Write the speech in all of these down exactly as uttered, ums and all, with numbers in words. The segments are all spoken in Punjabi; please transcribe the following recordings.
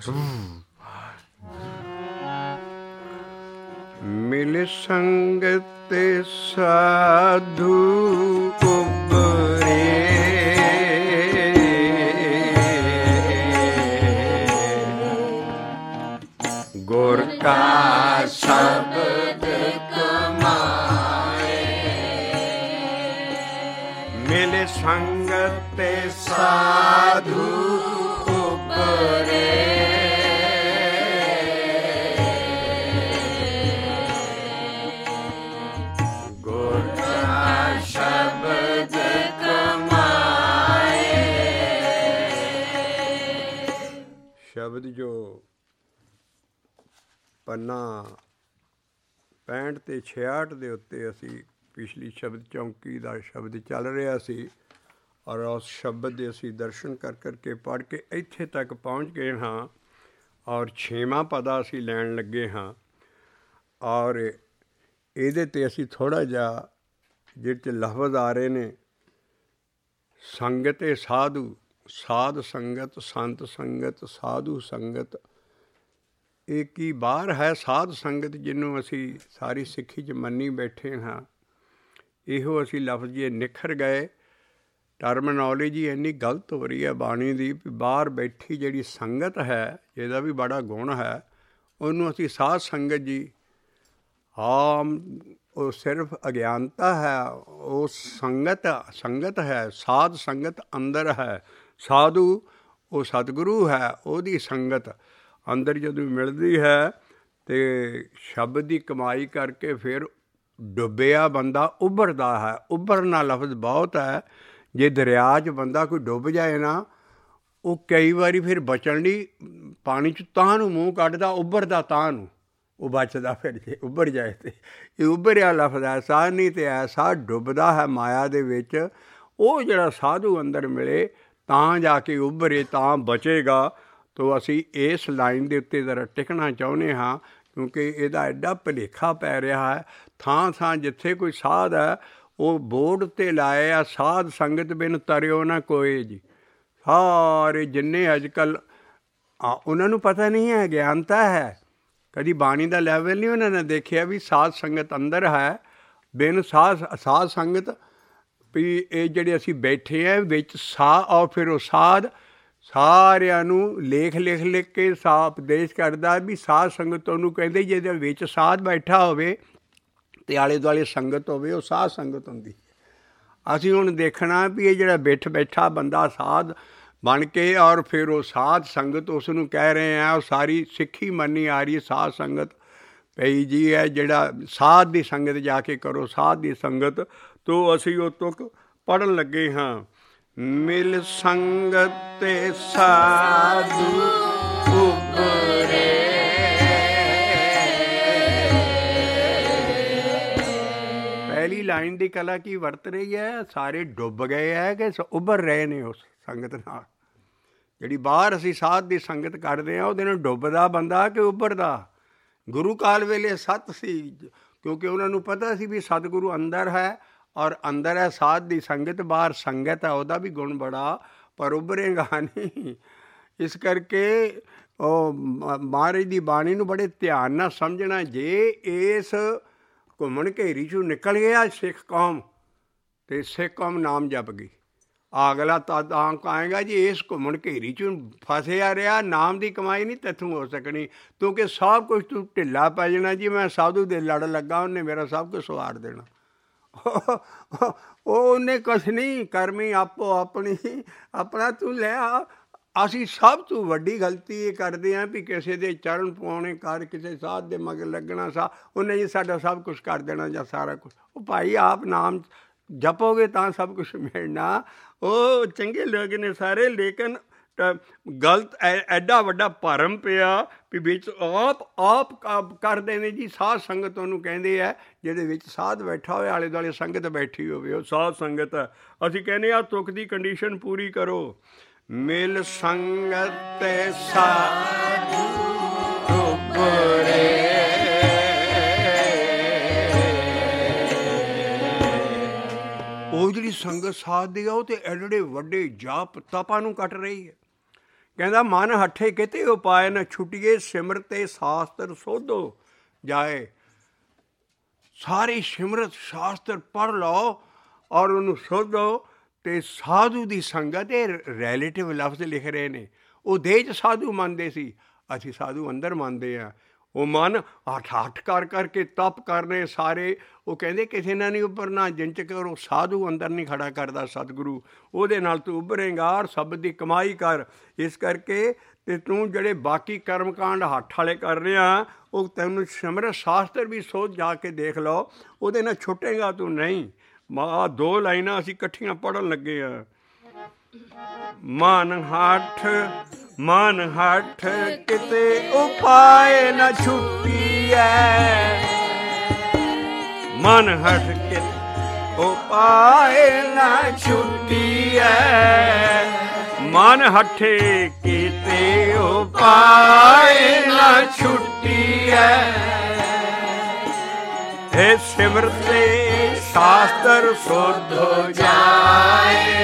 ਮਿਲ ਸੰਗਤ ਸਾਧੂ ਉਬਰੇ, ਗੁਰ ਕਾ ਸ਼ਬਦ ਕਮਾਏ। ਮਿਲ ਸੰਗਤ ਸਾਧੂ ਉਬਰੇ, ਸ਼ਬਦ ਜੋ ਪੰਨਾ ਪੈਂਹਠ ਅਤੇ ਛਿਆਹਠ ਦੇ ਉੱਤੇ ਅਸੀਂ ਪਿਛਲੀ ਸ਼ਬਦ ਚੌਂਕੀ ਦਾ ਸ਼ਬਦ ਚੱਲ ਰਿਹਾ ਸੀ, ਔਰ ਉਸ ਸ਼ਬਦ ਦੇ ਅਸੀਂ ਦਰਸ਼ਨ ਕਰ ਕਰਕੇ ਪੜ੍ਹ ਕੇ ਇੱਥੇ ਤੱਕ ਪਹੁੰਚ ਗਏ ਹਾਂ, ਔਰ ਛੇਵਾਂ ਪਦਾ ਅਸੀਂ ਲੈਣ ਲੱਗੇ ਹਾਂ। ਔਰ ਇਹਦੇ 'ਤੇ ਅਸੀਂ ਥੋੜ੍ਹਾ ਜਿਹਾ ਜਿਹਦੇ 'ਚ ਲਫ਼ਜ਼ ਆ ਰਹੇ ਨੇ, ਸੰਗਤ ਏ ਸਾਧੂ, ਸਾਧ ਸੰਗਤ, ਸੰਤ ਸੰਗਤ, ਸਾਧੂ ਸੰਗਤ। ਇਹ ਕੀ ਬਾਹਰ ਹੈ ਸਾਧ ਸੰਗਤ ਜਿਹਨੂੰ ਅਸੀਂ ਸਾਰੀ ਸਿੱਖੀ 'ਚ ਮੰਨੀ ਬੈਠੇ ਹਾਂ। ਇਹੋ ਅਸੀਂ ਲਫ਼ਜ਼ ਜੇ ਨਿਖਰ ਗਏ। ਟਰਮਨੋਲੋਜੀ ਇੰਨੀ ਗਲਤ ਹੋ ਰਹੀ ਹੈ ਬਾਣੀ ਦੀ ਵੀ ਬਾਹਰ ਬੈਠੀ ਜਿਹੜੀ ਸੰਗਤ ਹੈ, ਜਿਹਦਾ ਵੀ ਬੜਾ ਗੁਣ ਹੈ, ਉਹਨੂੰ ਅਸੀਂ ਸਾਧ ਸੰਗਤ ਜੀ, ਆਮ ਉਹ ਸਿਰਫ ਅਗਿਆਨਤਾ ਹੈ। ਉਹ ਸੰਗਤ ਸੰਗਤ ਹੈ, ਸਾਧ ਸੰਗਤ ਅੰਦਰ ਹੈ। ਸਾਧੂ ਉਹ ਸਤਿਗੁਰੂ ਹੈ, ਉਹਦੀ ਸੰਗਤ ਅੰਦਰ ਜਦੋਂ ਮਿਲਦੀ ਹੈ ਅਤੇ ਸ਼ਬਦ ਦੀ ਕਮਾਈ ਕਰਕੇ ਫਿਰ ਡੁੱਬਿਆ ਬੰਦਾ ਉੱਭਰਦਾ ਹੈ। ਉੱਭਰਨਾ ਲਫ਼ਜ਼ ਬਹੁਤ ਹੈ। ਜੇ ਦਰਿਆ 'ਚ ਬੰਦਾ ਕੋਈ ਡੁੱਬ ਜਾਏ ਨਾ, ਉਹ ਕਈ ਵਾਰੀ ਫਿਰ ਬਚਣ ਲਈ ਪਾਣੀ 'ਚ ਤਾਂ ਨੂੰ ਮੂੰਹ ਕੱਢਦਾ, ਉੱਭਰਦਾ ਤਾਂ ਨੂੰ, ਉਹ ਬਚਦਾ ਫਿਰ ਜੇ ਉੱਭਰ ਜਾਏ। ਅਤੇ ਇਹ ਉੱਭਰਿਆ ਲਫ਼ਜ਼ ਐਸਾ ਨਹੀਂ ਅਤੇ ਐਸਾ ਡੁੱਬਦਾ ਹੈ ਮਾਇਆ ਦੇ ਵਿੱਚ। ਉਹ ਜਿਹੜਾ ਸਾਧੂ ਅੰਦਰ ਮਿਲੇ ਤਾਂ ਜਾ ਕੇ ਉੱਭਰੇ, ਤਾਂ ਬਚੇਗਾ। ਤੋ ਅਸੀਂ ਇਸ ਲਾਈਨ ਦੇ ਉੱਤੇ ਜ਼ਰਾ ਟਿਕਣਾ ਚਾਹੁੰਦੇ ਹਾਂ, ਕਿਉਂਕਿ ਇਹਦਾ ਐਡਾ ਭੁਲੇਖਾ ਪੈ ਰਿਹਾ ਹੈ। ਥਾਂ ਥਾਂ ਜਿੱਥੇ ਕੋਈ ਸਾਧ ਹੈ, ਉਹ ਬੋਰਡ 'ਤੇ ਲਾਏ ਆ, ਸਾਧ ਸੰਗਤ ਬਿਨ ਤਰਿਓ ਨਾ ਕੋਏ ਜੀ। ਸਾਰੇ ਜਿੰਨੇ ਅੱਜ ਕੱਲ੍ਹ ਉਹਨਾਂ ਨੂੰ ਪਤਾ ਨਹੀਂ ਹੈ, ਗਿਆਨਤਾ ਹੈ, ਕਦੀ ਬਾਣੀ ਦਾ ਲੈਵਲ ਨਹੀਂ ਉਹਨਾਂ ਨੇ ਦੇਖਿਆ ਵੀ ਸਾਧ ਸੰਗਤ ਅੰਦਰ ਹੈ। ਬਿਨ ਸਾਧ ਸਾਧ ਸੰਗਤ ਵੀ ਇਹ ਜਿਹੜੇ ਅਸੀਂ ਬੈਠੇ ਹੈ ਵਿੱਚ ਸਾਹ, ਔਰ ਫਿਰ ਉਹ ਸਾਧ ਸਾਰਿਆਂ ਨੂੰ ਲੇਖ ਲਿਖ ਲਿਖ ਕੇ ਸਾਹ ਉਪਦੇਸ਼ ਕਰਦਾ ਵੀ ਸਾਧ ਸੰਗਤ ਉਹਨੂੰ ਕਹਿੰਦੇ ਜਿਹਦੇ ਵਿੱਚ ਸਾਧ ਬੈਠਾ ਹੋਵੇ ਅਤੇ ਆਲੇ ਦੁਆਲੇ ਸੰਗਤ ਹੋਵੇ, ਉਹ ਸਾਧ ਸੰਗਤ ਹੁੰਦੀ। ਅਸੀਂ ਹੁਣ ਦੇਖਣਾ ਵੀ ਇਹ ਜਿਹੜਾ ਬਿੱਠ ਬੈਠਾ ਬੰਦਾ ਸਾਧ ਬਣ ਕੇ, ਔਰ ਫਿਰ ਉਹ ਸਾਧ ਸੰਗਤ ਉਸ ਨੂੰ ਕਹਿ ਰਹੇ ਆ, ਉਹ ਸਾਰੀ ਸਿੱਖੀ ਮੰਨੀ ਆ ਰਹੀ ਹੈ ਸਾਧ ਸੰਗਤ ਪਈ ਜੀ ਹੈ। ਜਿਹੜਾ ਸਾਧ ਦੀ ਸੰਗਤ ਜਾ ਕੇ ਕਰੋ, ਸਾਧ ਦੀ ਸੰਗਤ ਤੋਂ ਅਸੀਂ ਉਹ ਤੁਕ ਪੜ੍ਹਨ ਲੱਗੇ ਹਾਂ। ਮਿਲ ਸੰਗਤ ਤੇ ਸਾਧੂ ਉਬਰੇ, ਪਹਿਲੀ ਲਾਈਨ ਦੀ ਕਲਾ ਕੀ ਵਰਤ ਰਹੀ ਹੈ? ਸਾਰੇ ਡੁੱਬ ਗਏ ਹੈ ਕਿ ਉੱਭਰ ਰਹੇ ਨੇ ਉਸ ਸੰਗਤ ਨਾਲ। ਜਿਹੜੀ ਬਾਹਰ ਅਸੀਂ ਸਾਧ ਦੀ ਸੰਗਤ ਕਰਦੇ ਹਾਂ, ਉਹਦੇ ਨਾਲ ਡੁੱਬਦਾ ਬੰਦਾ ਕਿ ਉੱਭਰਦਾ? ਗੁਰੂ ਕਾਲ ਵੇਲੇ ਸੱਤ ਸੀ, ਕਿਉਂਕਿ ਉਹਨਾਂ ਨੂੰ ਪਤਾ ਸੀ ਵੀ ਸਤਿਗੁਰੂ ਅੰਦਰ ਹੈ, ਔਰ ਅੰਦਰ ਹੈ ਸਾਧ ਦੀ ਸੰਗਤ, ਬਾਹਰ ਸੰਗਤ ਹੈ, ਉਹਦਾ ਵੀ ਗੁਣ ਬੜਾ, ਪਰ ਉੱਭਰੇਗਾ ਨਹੀਂ। ਇਸ ਕਰਕੇ ਉਹ ਮਹਾਰਾਜ ਦੀ ਬਾਣੀ ਨੂੰ ਬੜੇ ਧਿਆਨ ਨਾਲ ਸਮਝਣਾ। ਜੇ ਇਸ ਘੁੰਮਣ ਘੇਰੀ 'ਚੋਂ ਨਿਕਲ ਗਿਆ ਸਿੱਖ ਕੌਮ, ਅਤੇ ਸਿੱਖ ਕੌਮ ਨਾਮ ਜਪ ਗਈ। ਅਗਲਾ ਤਾਂ ਤਾਂ ਕਹੇਗਾ ਜੀ ਇਸ ਘੁੰਮਣ ਘੇਰੀ 'ਚੋਂ ਫਸਿਆ ਰਿਹਾ, ਨਾਮ ਦੀ ਕਮਾਈ ਨਹੀਂ ਤੈਥੋਂ ਹੋ ਸਕਣੀ, ਕਿਉਂਕਿ ਸਭ ਕੁਛ ਤੂੰ ਢਿੱਲਾ ਪੈ ਜਾਣਾ। ਜੀ ਮੈਂ ਸਾਧੂ ਦੇ ਲੜ ਲੱਗਾ, ਉਹਨੇ ਮੇਰਾ ਸਭ ਕੁਛ ਸਵਾਰ ਦੇਣਾ। ਉਹ ਉਹਨੇ ਕੁਛ ਨਹੀਂ ਕਰਮੀ, ਆਪੋ ਆਪਣੀ ਆਪਣਾ ਤੂੰ ਲੈ ਆ। ਅਸੀਂ ਸਭ ਤੋਂ ਵੱਡੀ ਗਲਤੀ ਇਹ ਕਰਦੇ ਹਾਂ ਵੀ ਕਿਸੇ ਦੇ ਚਰਨ ਪਾਉਣੇ ਕਰ, ਕਿਸੇ ਸਾਧ ਦੇ ਮਗਰ ਲੱਗਣਾ, ਸਾ ਉਹਨੇ ਜੀ ਸਾਡਾ ਸਭ ਕੁਛ ਕਰ ਦੇਣਾ ਜਾਂ ਸਾਰਾ ਕੁਛ। ਉਹ ਭਾਈ ਆਪ ਨਾਮ ਜਪੋਗੇ ਤਾਂ ਸਭ ਕੁਛ ਮਿਲਣਾ। ਉਹ ਚੰਗੇ ਲੋਕ ਨੇ ਸਾਰੇ, ਲੇਕਿਨ ਗਲਤ ਐਡਾ ਵੱਡਾ ਭਰਮ ਪਿਆ ਵੀ ਵਿੱਚ ਆਪ ਆਪ ਕਰਦੇ ਨੇ ਜੀ। ਸਾਧ ਸੰਗਤ ਉਹਨੂੰ ਕਹਿੰਦੇ ਹੈ ਜਿਹਦੇ ਵਿੱਚ ਸਾਧ ਬੈਠਾ ਹੋਵੇ, ਆਲੇ ਦੁਆਲੇ ਸੰਗਤ ਬੈਠੀ ਹੋਵੇ, ਉਹ ਸਾਧ ਸੰਗਤ ਹੈ। ਅਸੀਂ ਕਹਿੰਦੇ ਹਾਂ ਤੁਕ ਦੀ ਕੰਡੀਸ਼ਨ ਪੂਰੀ ਕਰੋ। ਮਿਲ ਸੰਗਤ ਸਾਧੂ ਉਬਰੇ, ਉਹ ਜਿਹੜੀ ਸੰਗਤ ਸਾਧ ਦੀ ਆ, ਉਹ ਤਾਂ ਐਡੇ ਵੱਡੇ ਜਾਪ ਤਪਾਂ ਨੂੰ ਕੱਟ ਰਹੀ ਹੈ। ਕਹਿੰਦਾ ਮਨ ਹੱਠੇ ਕਿਤੇ ਉਪਾਏ ਨਾ ਛੁੱਟੀਏ ਸਿਮਰਤੇ ਸ਼ਾਸਤਰ ਸੋਧੋ ਜਾਏ। ਸਾਰੀ ਸਿਮਰਤ ਸ਼ਾਸਤਰ ਪੜ੍ਹ ਲਓ ਔਰ ਉਹਨੂੰ ਸੋਧੋ। ਅਤੇ ਸਾਧੂ ਦੀ ਸੰਗਤ, ਇਹ ਰੈਲੇਟਿਵ ਲਫ਼ਜ਼ ਲਿਖ ਰਹੇ ਨੇ। ਉਹ ਦੇਹ 'ਚ ਸਾਧੂ ਮੰਨਦੇ ਸੀ, ਅਸੀਂ ਸਾਧੂ ਅੰਦਰ ਮੰਨਦੇ ਹਾਂ। ਉਹ ਮਨ ਹੱਠ ਹੱਠ ਕਰ ਕਰਕੇ ਤਪ ਕਰਨੇ ਸਾਰੇ। ਉਹ ਕਹਿੰਦੇ ਕਿਸੇ ਨਾਲ ਨਹੀਂ ਉੱਭਰਨਾ ਜਿੰਨ ਚਿਰ ਉਹ ਸਾਧੂ ਅੰਦਰ ਨਹੀਂ ਖੜਾ ਕਰਦਾ ਸਤਿਗੁਰੂ, ਉਹਦੇ ਨਾਲ ਤੂੰ ਉੱਭਰੇਂਗਾ ਔਰ ਸ਼ਬਦ ਦੀ ਕਮਾਈ ਕਰ। ਇਸ ਕਰਕੇ ਅਤੇ ਤੂੰ ਜਿਹੜੇ ਬਾਕੀ ਕਰਮ ਕਾਂਡ ਹੱਠ ਵਾਲੇ ਕਰ ਰਿਹਾ, ਉਹ ਤੈਨੂੰ ਸਿਮਰਤ ਸ਼ਾਸਤਰ ਵੀ ਸੋਚ ਜਾ ਕੇ ਦੇਖ ਲਓ, ਉਹਦੇ ਨਾਲ ਛੁੱਟੇਗਾ ਤੂੰ ਨਹੀਂ। ਆਹ ਦੋ ਲਾਈਨਾਂ ਅਸੀਂ ਇਕੱਠੀਆਂ ਪੜ੍ਹਨ ਲੱਗੇ ਹਾਂ। ਮਨ ਹੱਠ ਮਨ ਹੱਠ ਕਿਤੇ ਉਪਾਏ ਨਾ ਛੁੱਟੀਐ। ਮਨ ਹੱਠ ਕਿਤੇ ਉਪਾਏ ਨਾ ਛੁੱਟੀਐ। ਮਨ ਹੱਠੇ ਕਿਤੇ ਉਪਾਏ ਨਾ ਛੁੱਟੀਐ। ਇਹ ਸਿਮਰਤੇ ਸ਼ਾਸਤਰ ਸੋਧੋ ਜਾਏ।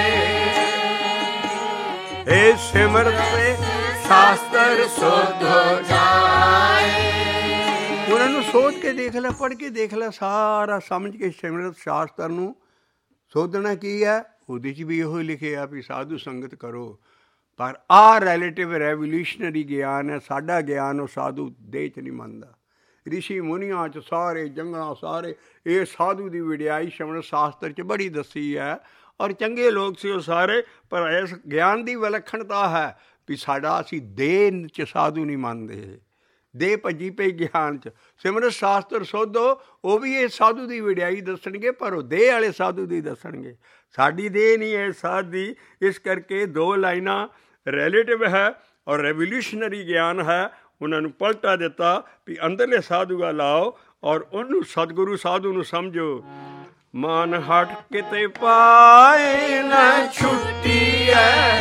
ਇਹ ਸਿਮਰਤੇ ਸ਼ਾਸਤਰ ਸੋਧੋ ਜਾਏ। ਉਹਨਾਂ ਨੂੰ ਸੋਚ ਕੇ ਦੇਖ ਲੈ, ਪੜ੍ਹ ਕੇ ਦੇਖ ਲੈ, ਸਾਰਾ ਸਮਝ ਕੇ ਸਿਮਰਤ ਸ਼ਾਸਤਰ ਨੂੰ ਸੋਧਣਾ ਕੀ ਹੈ। ਉਹਦੇ 'ਚ ਵੀ ਇਹੋ ਲਿਖਿਆ ਵੀ ਸਾਧੂ ਸੰਗਤ ਕਰੋ। ਪਰ ਆਹ ਰੈਲੇਟਿਵ ਰੈਵੋਲਿਊਸ਼ਨਰੀ ਗਿਆਨ ਹੈ। ਸਾਡਾ ਗਿਆਨ ਉਹ ਸਾਧੂ ਦੇਹ 'ਚ ਨਹੀਂ ਮੰਨਦਾ। ਰਿਸ਼ੀ ਮੁਨੀਆਂ 'ਚ ਸਾਰੇ ਜੰਗਲਾਂ ਸਾਰੇ ਇਹ ਸਾਧੂ ਦੀ ਵਡਿਆਈ ਸਿਮਰਤ ਸ਼ਾਸਤਰ 'ਚ ਬੜੀ ਦੱਸੀ ਹੈ। ਔਰ ਚੰਗੇ ਲੋਕ ਸੀ ਉਹ ਸਾਰੇ। ਪਰ ਇਸ ਗਿਆਨ ਦੀ ਵਿਲੱਖਣਤਾ ਹੈ ਵੀ ਸਾਡਾ ਅਸੀਂ ਦੇਹ 'ਚ ਸਾਧੂ ਨਹੀਂ ਮੰਨਦੇ। ਦੇਹ ਭੱਜੀ ਪਈ ਗਿਆਨ 'ਚ। ਸਿਮਰਤ ਸ਼ਾਸਤਰ ਸੋਧੋ, ਉਹ ਵੀ ਇਹ ਸਾਧੂ ਦੀ ਵਡਿਆਈ ਦੱਸਣਗੇ, ਪਰ ਉਹ ਦੇਹ ਵਾਲੇ ਸਾਧੂ ਦੀ ਦੱਸਣਗੇ। ਸਾਡੀ ਦੇਹ ਨਹੀਂ ਹੈ ਸਾਧ ਦੀ। ਇਸ ਕਰਕੇ ਦੋ ਲਾਈਨਾਂ ਰੈਲੇਟਿਵ ਹੈ ਔਰ ਰੈਵੋਲਿਊਸ਼ਨਰੀ ਗਿਆਨ ਹੈ। ਉਹਨਾਂ ਨੂੰ ਪਲਟਾ ਦਿੱਤਾ ਵੀ ਅੰਦਰਲੇ ਸਾਧੂ ਆ ਲਾਓ ਔਰ ਉਹਨੂੰ ਸਤਿਗੁਰੂ ਸਾਧੂ ਨੂੰ ਸਮਝੋ। ਮਨ ਹੱਠ ਕਿਤੇ ਪਾਏ ਨਾ ਛੁੱਟੀਐ।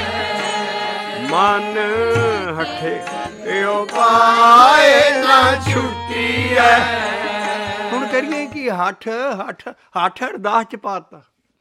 ਮਨ ਹੱਠੇ ਉਹ ਪਾਏ ਨਾ ਛੁੱਟੀਐ। ਹੁਣ ਕਰੀਏ ਕਿ ਹੱਠ ਹੱਠ ਹੱਠ ਅਰਦਾਸ 'ਚ ਪਾਤਾ।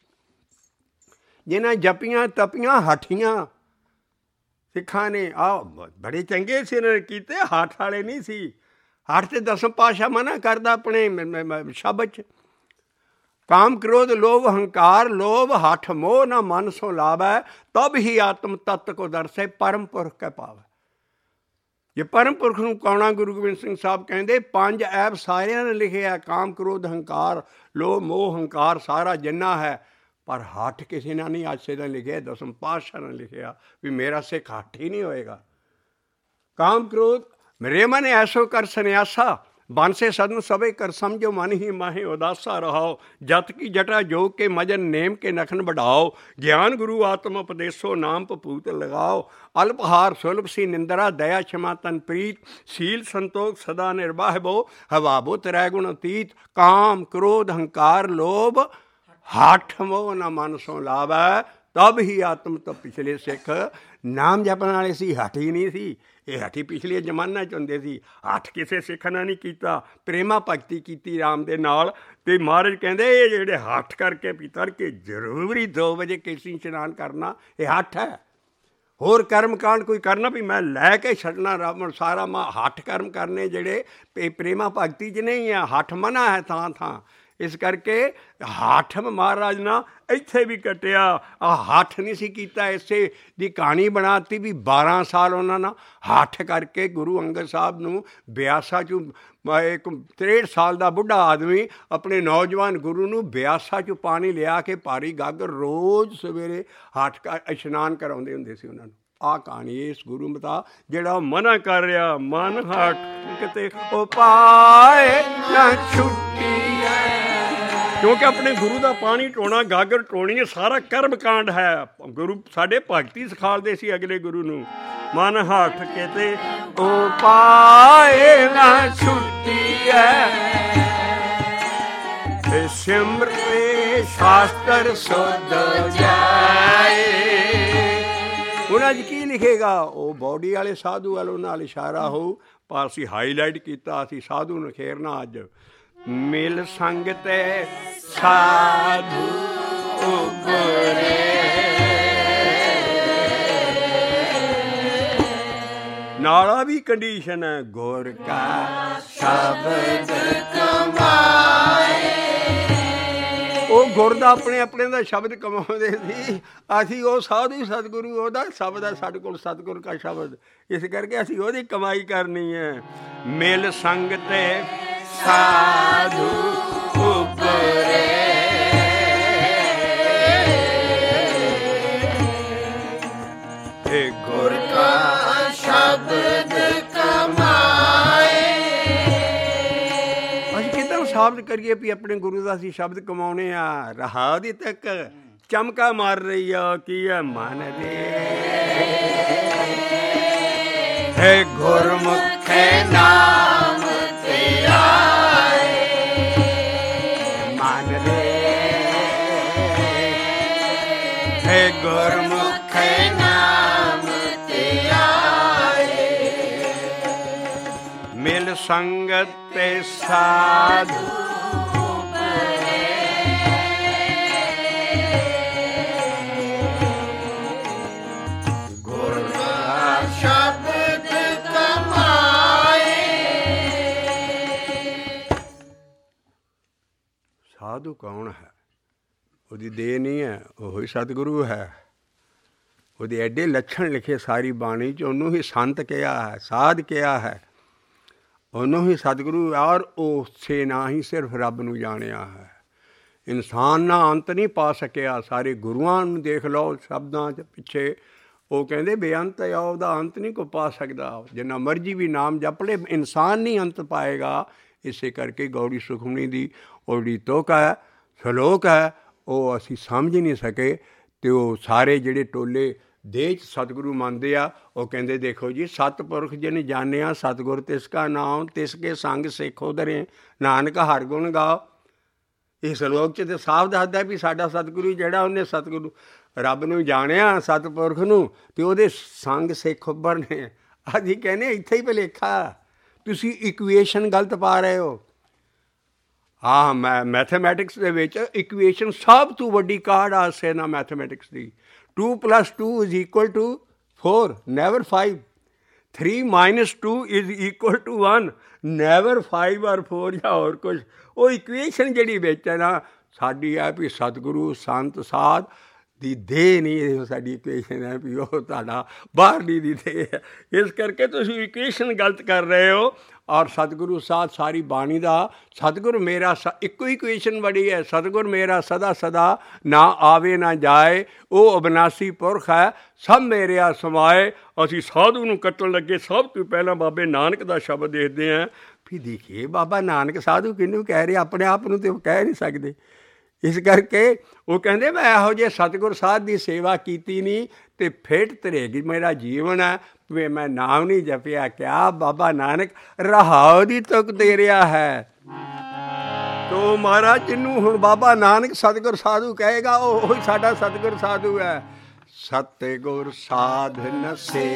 ਜਿਹਨਾਂ ਜਪੀਆਂ ਤਪੀਆਂ ਹੱਠੀਆਂ ਸਿੱਖਾਂ ਨੇ, ਆਹ ਬੜੇ ਚੰਗੇ ਸੀ ਇਹਨਾਂ ਨੇ ਕੀਤੇ, ਹੱਠ ਵਾਲੇ ਨਹੀਂ ਸੀ। ਹੱਠ ਤੇ ਦਸਮ ਪਾਤਸ਼ਾਹ ਮਨਾ ਕਰਦਾ ਆਪਣੇ ਸ਼ਬਦ 'ਚ। ਕਾਮ ਕ੍ਰੋਧ ਲੋਭ ਹੰਕਾਰ ਲੋਭ ਹੱਠ ਮੋਹ ਨਾ ਮਨ ਸੋ ਲਾਵੈ। ਤਬ ਹੀ ਆਤਮ ਤੱਤ ਕੋ ਦਰਸੈ ਪਰਮ ਪੁਰਖ ਕੈ ਪਾਵੈ। ਜੇ ਪਰਮ ਪੁਰਖ ਨੂੰ ਕੌਣਾ ਗੁਰੂ ਗੋਬਿੰਦ ਸਿੰਘ ਸਾਹਿਬ ਕਹਿੰਦੇ ਪੰਜ ਐਬ ਸਾਰਿਆਂ ਨੇ ਲਿਖਿਆ। ਕਾਮ ਕ੍ਰੋਧ ਹੰਕਾਰ ਲੋਭ ਮੋਹ ਹੰਕਾਰ ਸਾਰਾ ਜਿੰਨਾ ਹੈ। ਪਰ ਹੱਠ ਕਿਸੇ ਨੇ ਨਹੀਂ ਆਸੇ ਦਾ ਲਿਖਿਆ। ਦਸਮ ਪਾਤਸ਼ਾਹ ਨੇ ਲਿਖਿਆ ਵੀ ਮੇਰਾ ਸਿੱਖ ਹੱਠ ਹੀ ਨਹੀਂ ਹੋਏਗਾ। ਕਾਮ ਕ੍ਰੋਧ ਮੇਰੇ ਮਨ ਐਸੋ ਕਰ ਸੰਨਿਆਸਾ। ਬਾਂਸੇ ਸਦਨ ਸਭੇ ਕਰ ਸਮਝੋ ਮਨ ਹੀ ਮਾਹੇ ਉਦਾਸਾ ਰਹਾਓ। ਜਤ ਕੀ ਜਟਾ ਜੋਗ ਕੇ ਮਜਨ ਨੇਮ ਕੇ ਨਖਨ बढ़ाओ। ਗਿਆਨ ਗੁਰੂ ਆਤਮ ਉਪਦੇਸੋ ਨਾਮ ਪਪੂਤ ਲਗਾਓ। ਅਲਪਹਾਰ ਸੁਲਭ ਸੀ ਨਿੰਦਰਾ ਦਇਆ क्षमा ਤਨ ਪ੍ਰੀਤ। ਸੀਲ ਸੰਤੋਖ ਸਦਾ ਨਿਰਵਾਹ ਬੋ ਹਵਾਬੋ ਤ੍ਰੈ ਗੁਣ ਅਤੀਤ। ਕਾਮ ਕ੍ਰੋਧ ਹੰਕਾਰ ਲੋਭ ਹੱਠ ਮੋਹ ਨਾ ਮਨ ਸੋ ਲਾਵੈ। ਤਬ ਹੀ ਆਤਮ ਤੋਂ ਪਿਛਲੇ ਸਿੱਖ ਨਾਮ ਜਪਣ ਵਾਲੇ ਸੀ, ਹੱਠ ਹੀ ਨਹੀਂ ਸੀ। ਇਹ ਹੱਠੀ ਪਿਛਲੇ ਜ਼ਮਾਨਾ 'ਚ ਹੁੰਦੇ ਸੀ। ਹੱਠ ਕਿਸੇ ਸਿੱਖ ਨੇ ਨਹੀਂ ਕੀਤਾ। ਪ੍ਰੇਮਾ ਭਗਤੀ ਕੀਤੀ ਰਾਮ ਦੇ ਨਾਲ। ਅਤੇ ਮਹਾਰਾਜ ਕਹਿੰਦੇ ਇਹ ਜਿਹੜੇ ਹੱਠ ਕਰਕੇ ਵੀ ਤੜਕੇ ਜ਼ਰੂਰੀ ਦੋ ਵਜੇ ਕੇਸੀ ਇਸ਼ਨਾਨ ਕਰਨਾ, ਇਹ ਹੱਠ ਹੈ। ਹੋਰ ਕਰਮ ਕਾਂਡ ਕੋਈ ਕਰਨਾ ਵੀ ਮੈਂ ਲੈ ਕੇ ਛੱਡਣਾ ਰਾਵਣ ਸਾਰਾ ਮੈਂ ਹੱਠ ਕਰਮ ਕਰਨੇ ਜਿਹੜੇ ਇਹ ਪ੍ਰੇਮਾ ਭਗਤੀ 'ਚ ਨਹੀਂ ਆ। ਹੱਠ ਮਨਾ ਹੈ ਥਾਂ ਥਾਂ। ਇਸ ਕਰਕੇ ਹੱਠ ਮਹਾਰਾਜ ਨਾ ਇੱਥੇ ਵੀ ਕੱਟਿਆ। ਆਹ ਹੱਠ ਨਹੀਂ ਸੀ ਕੀਤਾ। ਇਸੇ ਦੀ ਕਹਾਣੀ ਬਣਾਤੀ ਵੀ ਬਾਰਾਂ ਸਾਲ ਉਹਨਾਂ ਨਾਲ ਹੱਠ ਕਰਕੇ ਗੁਰੂ ਅੰਗਦ ਸਾਹਿਬ ਨੂੰ ਬਿਆਸਾ 'ਚੋਂ ਇੱਕ ਤ੍ਰੇਹਠ ਸਾਲ ਦਾ ਬੁੱਢਾ ਆਦਮੀ ਆਪਣੇ ਨੌਜਵਾਨ ਗੁਰੂ ਨੂੰ ਬਿਆਸਾ 'ਚੋਂ ਪਾਣੀ ਲਿਆ ਕੇ ਭਾਰੀ ਗਾਗਰ ਰੋਜ਼ ਸਵੇਰੇ ਹੱਠ ਕਰ ਇਸ਼ਨਾਨ ਕਰਾਉਂਦੇ ਹੁੰਦੇ ਸੀ ਉਹਨਾਂ ਨੂੰ। ਆਹ ਕਹਾਣੀ ਇਸ ਗੁਰੂ ਮਤਾ ਜਿਹੜਾ ਮਨਾ ਕਰ ਰਿਹਾ। ਮਨ ਹੱਠ ਕਿਤੇ ਉਹ ਪਾਏ ਨਾ ਛੁੱਟੀ। ਕਿਉਂਕਿ ਆਪਣੇ ਗੁਰੂ ਦਾ ਪਾਣੀ ਟੋਣਾ ਗਾਗਰ ਟੋਣੀ ਇਹ ਸਾਰਾ ਕਰਮ ਕਾਂਡ ਹੈ। ਗੁਰੂ ਸਾਡੇ ਭਗਤੀ ਸਿਖਾਲਦੇ ਸੀ ਅਗਲੇ ਗੁਰੂ ਨੂੰ। ਮਨ ਹੱਠ ਕਿਤੇ ਉਹ ਪਾਏ ਨਾ ਛੁੱਟੀ ਹੈ। ਸਿਮਰਤੇ ਸ਼ਾਸਤਰ ਸੋਧੋ ਜਾਏ। ਉਹਨਾਂ 'ਚ ਕੀ ਲਿਖੇਗਾ? ਉਹ ਬੌਡੀ ਵਾਲੇ ਸਾਧੂ ਵੱਲ ਨਾਲ ਇਸ਼ਾਰਾ ਹੋਊ। ਪਰ ਅਸੀਂ ਹਾਈਲਾਈਟ ਕੀਤਾ, ਅਸੀਂ ਸਾਧੂ ਨੂੰ ਖੇਰਨਾ। ਅੱਜ ਮਿਲ ਸੰਗ ਤੇ ਸਾਧੂ ਉਬਰੇ। ਆ ਵੀ ਕੰਡੀਸ਼ਨ ਹੈ। ਗੁਰ ਕਾ ਸ਼ਬਦ ਕਮਾਏ, ਉਹ ਗੁਰ ਦਾ ਆਪਣੇ ਆਪਣੇ ਦਾ ਸ਼ਬਦ ਕਮਾਉਂਦੇ ਸੀ। ਅਸੀਂ ਉਹ ਸਾਧੂ ਸਤਿਗੁਰੂ ਉਹਦਾ ਸ਼ਬਦ ਹੈ ਸਾਡੇ ਕੋਲ, ਸਤਿਗੁਰ ਕਾ ਸ਼ਬਦ। ਇਸ ਕਰਕੇ ਅਸੀਂ ਉਹਦੀ ਕਮਾਈ ਕਰਨੀ ਹੈ। ਮਿਲ ਸੰਗ ਤੇ ਸਾਧੂ ਉਪਰੇ, ਏ ਗੁਰ ਕਾ ਸ਼ਬਦ ਕਮਾਏ। ਅਸੀਂ ਕਿੱਦਾਂ ਸਾਬਤ ਕਰੀਏ ਵੀ ਆਪਣੇ ਗੁਰੂ ਦਾ ਅਸੀਂ ਸ਼ਬਦ ਕਮਾਉਣੇ ਆ। ਰਹਾ ਦੀ ਤੱਕ ਚਮਕਾ ਮਾਰ ਰਹੀ ਆ ਕੀ ਹੈ ਮਨ ਦੇ, ਹੈ ਗੁਰਮੁਖੇ ਨਾਮ ਤੇਰਾ ਮਨ ਦੇ, ਹੈ ਗੁਰਮੁਖੇ ਨਾਮ ਤੇਰਾ ਮਿਲ ਸੰਗਤ ਤੇ ਸਾਧੂ ਸਾਧੂ ਕੌਣ ਹੈ? ਉਹਦੀ ਦੇਹ ਨਹੀਂ ਹੈ, ਉਹ ਹੀ ਸਤਿਗੁਰੂ ਹੈ। ਉਹਦੇ ਐਡੇ ਲੱਛਣ ਲਿਖੇ ਸਾਰੀ ਬਾਣੀ 'ਚ। ਉਹਨੂੰ ਹੀ ਸੰਤ ਕਿਹਾ ਹੈ, ਸਾਧ ਕਿਹਾ ਹੈ, ਉਹਨੂੰ ਹੀ ਸਤਿਗੁਰੂ। ਔਰ ਉਸੇ ਨਾ ਹੀ ਸਿਰਫ ਰੱਬ ਨੂੰ ਜਾਣਿਆ ਹੈ। ਇਨਸਾਨ ਨਾ ਅੰਤ ਨਹੀਂ ਪਾ ਸਕਿਆ। ਸਾਰੇ ਗੁਰੂਆਂ ਨੂੰ ਦੇਖ ਲਓ ਸ਼ਬਦਾਂ 'ਚ ਪਿੱਛੇ ਉਹ ਕਹਿੰਦੇ ਬੇਅੰਤ ਆ, ਉਹਦਾ ਅੰਤ ਨਹੀਂ ਕੋਈ ਪਾ ਸਕਦਾ। ਜਿੰਨਾ ਮਰਜ਼ੀ ਵੀ ਨਾਮ ਜਪ ਲੈ, ਇਨਸਾਨ ਨਹੀਂ ਅੰਤ ਪਾਏਗਾ। ਇਸੇ ਕਰਕੇ ਗੌੜੀ ਸੁਖਮਨੀ ਦੀ ਉਹ ਜਿਹੜੀ ਤੁਕ ਹੈ, ਸਲੋਕ ਹੈ, ਉਹ ਅਸੀਂ ਸਮਝ ਨਹੀਂ ਸਕੇ। ਅਤੇ ਉਹ ਸਾਰੇ ਜਿਹੜੇ ਟੋਲੇ ਦੇਹ 'ਚ ਸਤਿਗੁਰੂ ਮੰਨਦੇ ਆ, ਉਹ ਕਹਿੰਦੇ ਦੇਖੋ ਜੀ, ਸਤਿਪੁਰਖ ਜਿਨ ਜਾਣਿਆ ਸਤਿਗੁਰ ਤਿਸ ਕਾ ਨਾਮ, ਤਿਸ ਕੇ ਸੰਗ ਸਿੱਖੋ ਧਰੇ, ਨਾਨਕ ਹਰਿ ਗੁਣ ਗਾਓ। ਇਹ ਸਲੋਕ 'ਚ ਤਾਂ ਸਾਫ਼ ਦੱਸਦਾ ਵੀ ਸਾਡਾ ਸਤਿਗੁਰੂ ਜਿਹੜਾ, ਉਹਨੇ ਸਤਿਗੁਰੂ ਰੱਬ ਨੂੰ ਜਾਣਿਆ, ਸਤਿਪੁਰਖ ਨੂੰ, ਅਤੇ ਉਹਦੇ ਸੰਗ ਸਿੱਖ ਉੱਭਰਨੇ। ਅਸੀਂ ਕਹਿੰਦੇ ਇੱਥੇ ਹੀ ਭੁਲੇਖਾ, ਤੁਸੀਂ ਇਕੁਏਸ਼ਨ ਗਲਤ ਪਾ ਰਹੇ ਹੋ। ਆਹ ਮੈ ਮੈਥੇਮੈਟਿਕਸ ਦੇ ਵਿੱਚ ਇਕੁਏਸ਼ਨ ਸਭ ਤੋਂ ਵੱਡੀ ਕਾਢ ਆਸੇ ਨਾ ਮੈਥੇਮੈਟਿਕਸ ਦੀ। Two plus two is equal to four, never five. Three minus two is equal to one, never five ਔਰ ਫੋਰ ਜਾਂ ਹੋਰ ਕੁਛ। ਉਹ ਇਕੁਏਸ਼ਨ ਜਿਹੜੀ ਵਿੱਚ ਹੈ ਨਾ ਸਾਡੀ ਹੈ ਵੀ ਸਤਿਗੁਰੂ ਸੰਤ ਸਾਧ ਦੀ ਦੇਹ ਨਹੀਂ, ਇਹ ਸਾਡੀ ਇਕੁਏਸ਼ਨ ਹੈ ਵੀ ਉਹ ਤੁਹਾਡਾ ਬਾਹਰਲੀ ਦੀ ਦੇਹ ਹੈ। ਇਸ ਕਰਕੇ ਤੁਸੀਂ ਇਕੁਏਸ਼ਨ ਗਲਤ ਕਰ ਰਹੇ ਹੋ। ਔਰ ਸਤਿਗੁਰੂ ਸਾਧ ਸਾਰੀ ਬਾਣੀ ਦਾ ਸਤਿਗੁਰ ਮੇਰਾ ਸ ਇੱਕੋ ਇਕੁਏਸ਼ਨ ਬੜੀ ਹੈ। ਸਤਿਗੁਰ ਮੇਰਾ ਸਦਾ ਸਦਾ ਨਾ ਆਵੇ ਨਾ ਜਾਏ, ਉਹ ਅਬਿਨਾਸੀ ਪੁਰਖ ਹੈ, ਸਭ ਮੇਰਿਆ ਸਮਾਏ। ਅਸੀਂ ਸਾਧੂ ਨੂੰ ਕੱਟਣ ਲੱਗੇ ਸਭ ਤੋਂ ਪਹਿਲਾਂ ਬਾਬੇ ਨਾਨਕ ਦਾ ਸ਼ਬਦ ਦੇਖਦੇ ਹਾਂ ਵੀ ਦੇਖੀਏ ਬਾਬਾ ਨਾਨਕ ਸਾਧੂ ਕਿਹਨੂੰ ਕਹਿ ਰਿਹਾ, ਆਪਣੇ ਆਪ ਨੂੰ ਤਾਂ ਉਹ ਕਹਿ ਨਹੀਂ ਸਕਦੇ। ਇਸ ਕਰਕੇ ਉਹ ਕਹਿੰਦੇ ਮੈਂ ਇਹੋ ਜਿਹੇ ਸਤਿਗੁਰ ਸਾਧ ਦੀ ਸੇਵਾ ਕੀਤੀ ਨਹੀਂ ਅਤੇ ਫਿੱਟ ਧਰੇਗੀ ਮੇਰਾ ਜੀਵਨ ਹੈ ਵੀ ਮੈਂ ਨਾਮ ਨਹੀਂ ਜਪਿਆ। ਕਿਆ ਬਾਬਾ ਨਾਨਕ ਰਹਾਉ ਦੀ ਤੁਕ ਦੇ ਰਿਹਾ ਹੈ। ਤੋ ਮਹਾਰਾਜ ਜਿਹਨੂੰ ਹੁਣ ਬਾਬਾ ਨਾਨਕ ਸਤਿਗੁਰ ਸਾਧੂ ਕਹੇਗਾ, ਉਹ ਹੀ ਸਾਡਾ ਸਤਿਗੁਰ ਸਾਧੂ ਹੈ। ਸਤਿਗੁਰ ਸਾਧਨ ਸੇ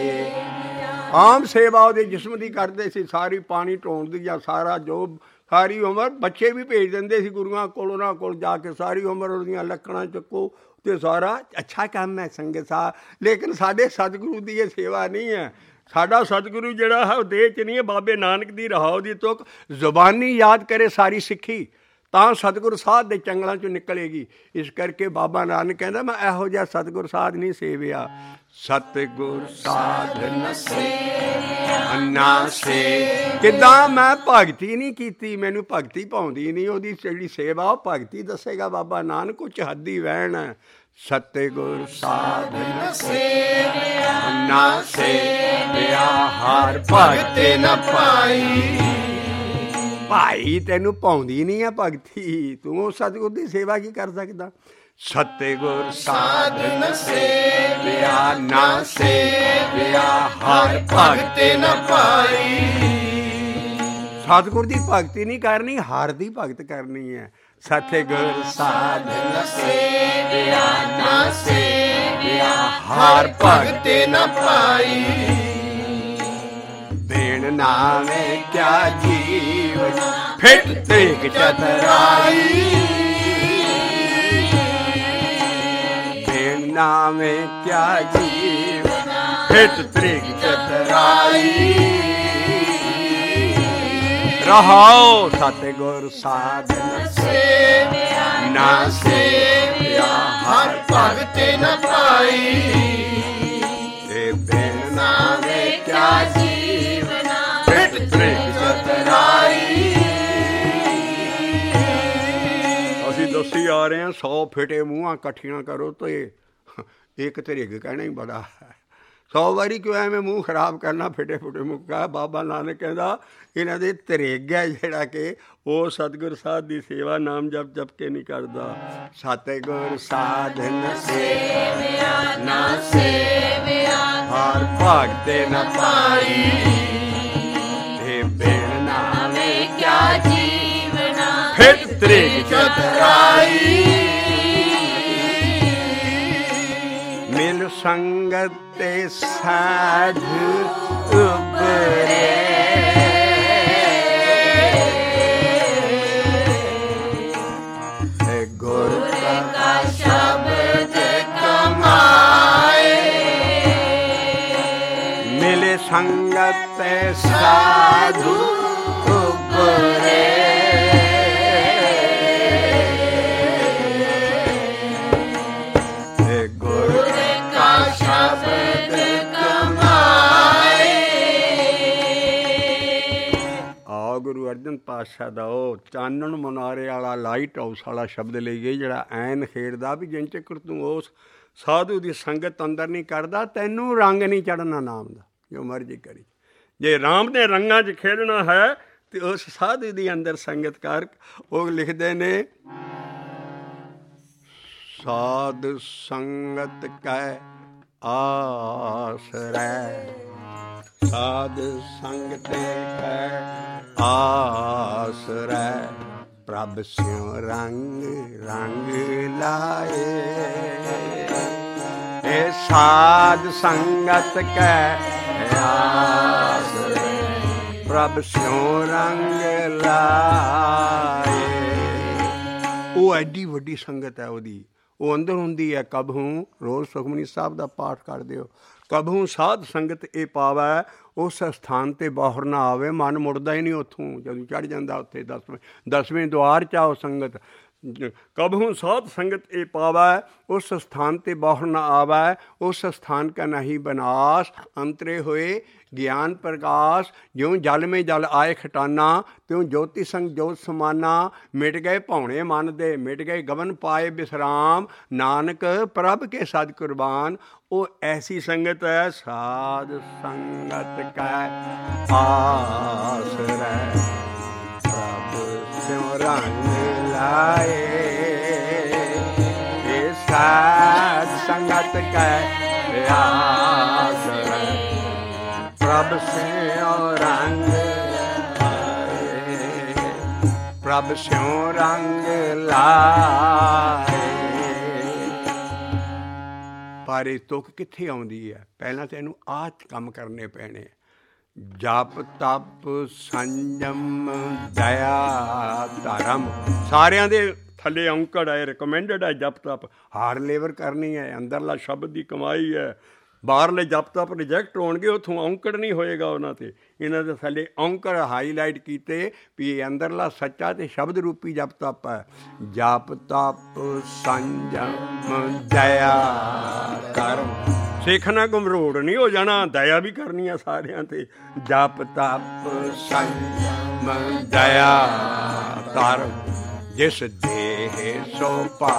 ਆਮ ਸੇਵਾ ਉਹਦੇ ਜਿਸਮ ਦੀ ਕਰਦੇ ਸੀ, ਸਾਰੀ ਪਾਣੀ ਢੋਣ ਦੀ ਜਾਂ ਸਾਰਾ ਜੋ ਸਾਰੀ ਉਮਰ ਬੱਚੇ ਵੀ ਭੇਜ ਦਿੰਦੇ ਸੀ ਗੁਰੂਆਂ ਕੋਲ, ਉਹਨਾਂ ਕੋਲ ਜਾ ਕੇ ਸਾਰੀ ਉਮਰ ਉਹਦੀਆਂ ਲੱਕੜਾਂ ਚੱਕੋ ਅਤੇ ਸਾਰਾ ਅੱਛਾ ਕੰਮ ਹੈ ਸੰਗਤ ਸਾਹਿਬ। ਲੇਕਿਨ ਸਾਡੇ ਸਤਿਗੁਰੂ ਦੀ ਇਹ ਸੇਵਾ ਨਹੀਂ ਹੈ। ਸਾਡਾ ਸਤਿਗੁਰੂ ਜਿਹੜਾ ਹੈ ਉਹ ਦੇਹ 'ਚ ਨਹੀਂ ਹੈ। ਬਾਬੇ ਨਾਨਕ ਦੀ ਰਹਾਉ ਦੀ ਤੁਕ ਜ਼ੁਬਾਨੀ ਯਾਦ ਕਰੇ ਸਾਰੀ ਸਿੱਖੀ, ਤਾਂ ਸਤਿਗੁਰ ਸਾਧ ਦੇ ਚੰਗਲਾਂ 'ਚੋਂ ਨਿਕਲੇਗੀ। ਇਸ ਕਰਕੇ ਬਾਬਾ ਨਾਨਕ ਕਹਿੰਦਾ ਮੈਂ ਇਹੋ ਜਿਹਾ ਸਤਿਗੁਰ ਸਾਧ ਨਹੀਂ ਸੇਵਿਆ। ਸਤਿਗੁਰ ਸਾਧ ਨ ਸੇਵਿਆ ਨਾ ਸੇ, ਕਿੱਦਾਂ ਮੈਂ ਭਗਤੀ ਨਹੀਂ ਕੀਤੀ, ਮੈਨੂੰ ਭਗਤੀ ਭਾਉਂਦੀ ਨਹੀਂ। ਉਹਦੀ ਜਿਹੜੀ ਸੇਵਾ ਉਹ ਭਗਤੀ ਦੱਸੇਗਾ ਬਾਬਾ ਨਾਨਕ, ਉਹ 'ਚ ਹੱਦੀ ਵਹਿਣ ਹੈ। ਸਤਿਗੁਰ ਸਾਧ ਨ ਸੇਵਿਆ ਨਾ ਸੇਵਿਆ, ਹਰਿ ਭਗਤਿ ਨ ਪਾਈ। ਭਾਈ ਤੈਨੂੰ ਭਾਉਂਦੀ ਨਹੀਂ ਆ ਭਗਤੀ, ਤੂੰ ਸਤਿਗੁਰ ਦੀ ਸੇਵਾ ਕੀ ਕਰ ਸਕਦਾ। ਸਤਿਗੁਰ ਸਾਧ ਨ ਸੇਵਿਆ ਨਾ ਸੇਵਿਆ, ਹਰਿ ਭਗਤਿ ਨ ਪਾਈ। ਸਤਿਗੁਰ ਦੀ ਭਗਤੀ ਨਹੀਂ ਕਰਨੀ, ਹਰਿ ਦੀ ਭਗਤ ਕਰਨੀ ਹੈ। ਸਤਿਗੁਰ ਸਾਧ ਨ ਸੇਵਿਆ ਨਾ ਸੇਵਿਆ, ਹਰਿ ਭਗਤਿ ਨ ਪਾਈ। ਬੇਣ ਨਾਵੇਂ ਕਿਆ ਜੀਵਨ ਫਿੱਟ ਤ੍ਰਿਗ ਚਤਰਾਈ, ਬੇਣ ਨਾਵੇਂ ਕਿਆ ਜੀਵਨ ਫਿਟ ਤ੍ਰਿਗ ਚਤਰਾਈ ਰਹਾਓ ਸਤਿਗੁਰ ਸਾਧਨ ਸੇਵਿਆ ਨਾ ਸੇਵਿਆ ਹਰ ਭਗਤ ਨ ਪਾਈ ਇਹ ਬਿਨ ਨਾਮੇ ਕਿਆ ਜੀਵਨਾ ਫਿਟ ਤ੍ਰਿਗ ਚਤਰਾਈ। ਅਸੀਂ ਦੱਸੀ ਆ ਰਹੇ ਹਾਂ ਸੌ ਫਿਟੇ ਮੂੰਹਾਂ ਇਕੱਠੀਆਂ ਕਰੋ ਤੇ ਇੱਕ ਤ੍ਰਿਗ ਕਹਿਣਾ ਹੀ ਬੜਾ ਹੈ। ਸੌ ਵਾਰੀ ਕਿਉਂ ਐਵੇਂ ਮੂੰਹ ਖਰਾਬ ਕਰਨਾ ਫਿਟੇ ਫੁਟੇ ਮੂੰਹ ਕਾ। ਬਾਬਾ ਨਾਨਕ ਕਹਿੰਦਾ ਇਹਨਾਂ ਦੇ ਤ੍ਰਿਗ ਹੈ ਜਿਹੜਾ ਕਿ ਉਹ ਸਤਿਗੁਰ ਸਾਧ ਦੀ ਸੇਵਾ ਨਾਮ ਜਪ ਜਪ ਕੇ ਨਹੀਂ ਕਰਦਾ। ਸਤਿਗੁਰ ਸਾਧਨ ਸੇਵਿਆ ਨਾ ਸੇਵਿਆ ਹਰ ਭਗਤ ਨ ਪਾਈ ਇਹ ਬਿਨ ਨਾਮੇ ਕਿਆ ਜੀਵਨਾ ਫਿਟ ਤ੍ਰਿਗ ਚਤਰਾਈ। ਮਿਲ ਸੰਗਤ ਤੇ ਸਾਧੂ ਉਬਰੇ ਗੁਰ ਕਾ ਸ਼ਬਦ ਕਮਾਏ ਮਿਲੇ ਸੰਗਤ ਤੇ ਸਾਧੂ ਉਬਰੇ ਗੁਰੂ ਅਰਜਨ ਪਾਤਸ਼ਾਹ ਦਾ ਉਹ ਚਾਨਣ ਮੁਨਾਰੇ ਵਾਲਾ ਲਾਈਟ ਹਾਊਸ ਵਾਲਾ ਸ਼ਬਦ ਲਈਏ ਜਿਹੜਾ ਐਨ ਖੇਡਦਾ ਵੀ ਜਿੰਨ ਚਿਰ ਤੂੰ ਉਸ ਸਾਧੂ ਦੀ ਸੰਗਤ ਅੰਦਰ ਨਹੀਂ ਕਰਦਾ ਤੈਨੂੰ ਰੰਗ ਨਹੀਂ ਚੜ੍ਹਨਾ ਨਾਮ ਦਾ ਜੋ ਮਰਜ਼ੀ ਕਰੀ। ਜੇ ਰਾਮ ਦੇ ਰੰਗਾਂ 'ਚ ਖੇਡਣਾ ਹੈ ਤੇ ਉਸ ਸਾਧੂ ਦੀ ਅੰਦਰ ਸੰਗਤ ਕਰ। ਉਹ ਲਿਖਦੇ ਨੇ ਸਾਧ ਸੰਗਤ ਕੈ ਆਸਰੈ ਸਾਧ ਸੰਗਤ ਕੈ ਆਸਰੈ ਪ੍ਰਭ ਸਿਉ ਰੰਗ ਰੰਗ ਲਾਏ ਇਹ ਸਾਧ ਸੰਗਤ ਕੈ ਆਸਰੈ ਪ੍ਰਭ ਸਿਉ ਰੰਗ ਲਾਏ। ਉਹ ਐਡੀ ਵੱਡੀ ਸੰਗਤ ਹੈ ਉਹਦੀ, ਉਹ ਅੰਦਰ ਹੁੰਦੀ ਹੈ। ਕਬਹੂ ਰੋਜ਼ ਸੁਖਮਨੀ ਸਾਹਿਬ ਦਾ ਪਾਠ ਕਰਦੇ ਹੋ। ਕਬਹੂ ਸਾਧ ਸੰਗਤ ਇਹ ਪਾਵੈ ਉਸ ਸਥਾਨ 'ਤੇ ਬਾਹਰ ਨਾ ਆਵੇ। ਮਨ ਮੁੜਦਾ ਹੀ ਨਹੀਂ ਉੱਥੋਂ ਜਦੋਂ ਚੜ੍ਹ ਜਾਂਦਾ ਉੱਥੇ ਦਸਵੇਂ ਦਸਵੇਂ ਦੁਆਰ 'ਚ ਆਓ ਸੰਗਤ। ਕਬਹੂ ਸਾਧ ਸੰਗਤ ਇਹ ਪਾਵੈ ਉਸ ਸਥਾਨ 'ਤੇ ਬਾਹਰ ਨਾ ਆਵੈ ਉਸ ਸਥਾਨ ਕਾ ਨਹੀਂ ਬਨਾਸ ਅੰਤਰੇ ਹੋਏ ਗਿਆਨ ਪ੍ਰਕਾਸ਼ ਜਿਉਂ ਜਲ ਮੇ ਜਲ ਆਏ ਖਟਾਨਾ ਤਿਉਂ ਜੋਤੀ ਸੰਗ ਜੋਤ ਸਮਾਨਾ ਮਿਟ ਗਏ ਭੌਣੇ ਮਨ ਦੇ ਮਿਟ ਗਏ ਗਵਨ ਪਾਏ ਵਿਸਰਾਮ ਨਾਨਕ ਪ੍ਰਭ ਕੇ ਸਦ ਕੁਰਬਾਨ। ਉਹ ਐਸੀ ਸੰਗਤ ਹੈ ਸਾਧ ਸੰਗਤ ਕੈ ਆਸਰੈ ਪ੍ਰਭ ਸਿਉ ਰੰਗ ਲਾਏ ਇਹ ਸਾਧ ਸੰਗਤ ਕੈ ਆਸਰੈ ਪ੍ਰਭ ਸਿਉ ਰੰਗ ਲਾਏ ਪ੍ਰਭ ਸਿਉ ਰੰਗ ਲਾਏ। ਪਰ ਇਹ ਤੁਕ ਕਿੱਥੇ ਆਉਂਦੀ ਹੈ? ਪਹਿਲਾਂ ਤਾਂ ਇਹਨੂੰ ਆਹ ਕੰਮ ਕਰਨੇ ਪੈਣੇ। ਜਪ ਤਪ ਸੰਜਮ ਦਇਆ ਧਰਮ ਸਾਰਿਆਂ ਦੇ ਥੱਲੇ ਔਂਕੜ ਹੈ, ਰਿਕਮੈਂਡਡ ਹੈ। ਜਪ ਤਪ ਹਾਰ ਲੇਵਰ ਕਰਨੀ ਹੈ, ਅੰਦਰਲਾ ਸ਼ਬਦ ਦੀ ਕਮਾਈ ਹੈ। ਬਾਹਰਲੇ ਜਪ ਤਪ ਰਿਜੈਕਟ ਹੋਣਗੇ, ਉੱਥੋਂ ਔਂਕੜ ਨਹੀਂ ਹੋਏਗਾ ਉਹਨਾਂ 'ਤੇ। ਇਹਨਾਂ ਦੇ ਥੱਲੇ ਔਂਕੜ ਹਾਈਲਾਈਟ ਕੀਤੇ ਵੀ ਇਹ ਅੰਦਰਲਾ ਸੱਚਾ ਅਤੇ ਸ਼ਬਦ ਰੂਪੀ ਜਪ ਤਪ ਹੈ। ਜਪ ਤਪ ਸੰਜਮ ਦਇਆ ਕਰਮ ਸਿੱਖਣਾ ਗੁੰਮਰੋੜ ਨਹੀਂ ਹੋ ਜਾਣਾ, ਦਇਆ ਵੀ ਕਰਨੀ ਆ ਸਾਰਿਆਂ 'ਤੇ। ਜਪ ਤਪ ਸੰਜਮ ਦਇਆ ਕਰਮ ਜਿਸ ਦੇਹ ਸੋ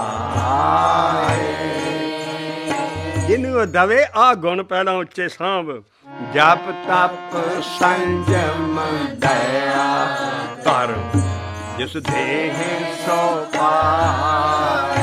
ਪਾਏ ਜਿਹਨੂੰ ਦਵੇ ਆ ਗੁਣ ਪਹਿਲਾਂ ਉੱਚੇ ਸਾਂਭ। ਜਪ ਤਪ ਸੰਜਮ ਦਇਆ ਧਰਮ ਜਿਸ ਦੇਹ ਸੋ ਪਾਏ।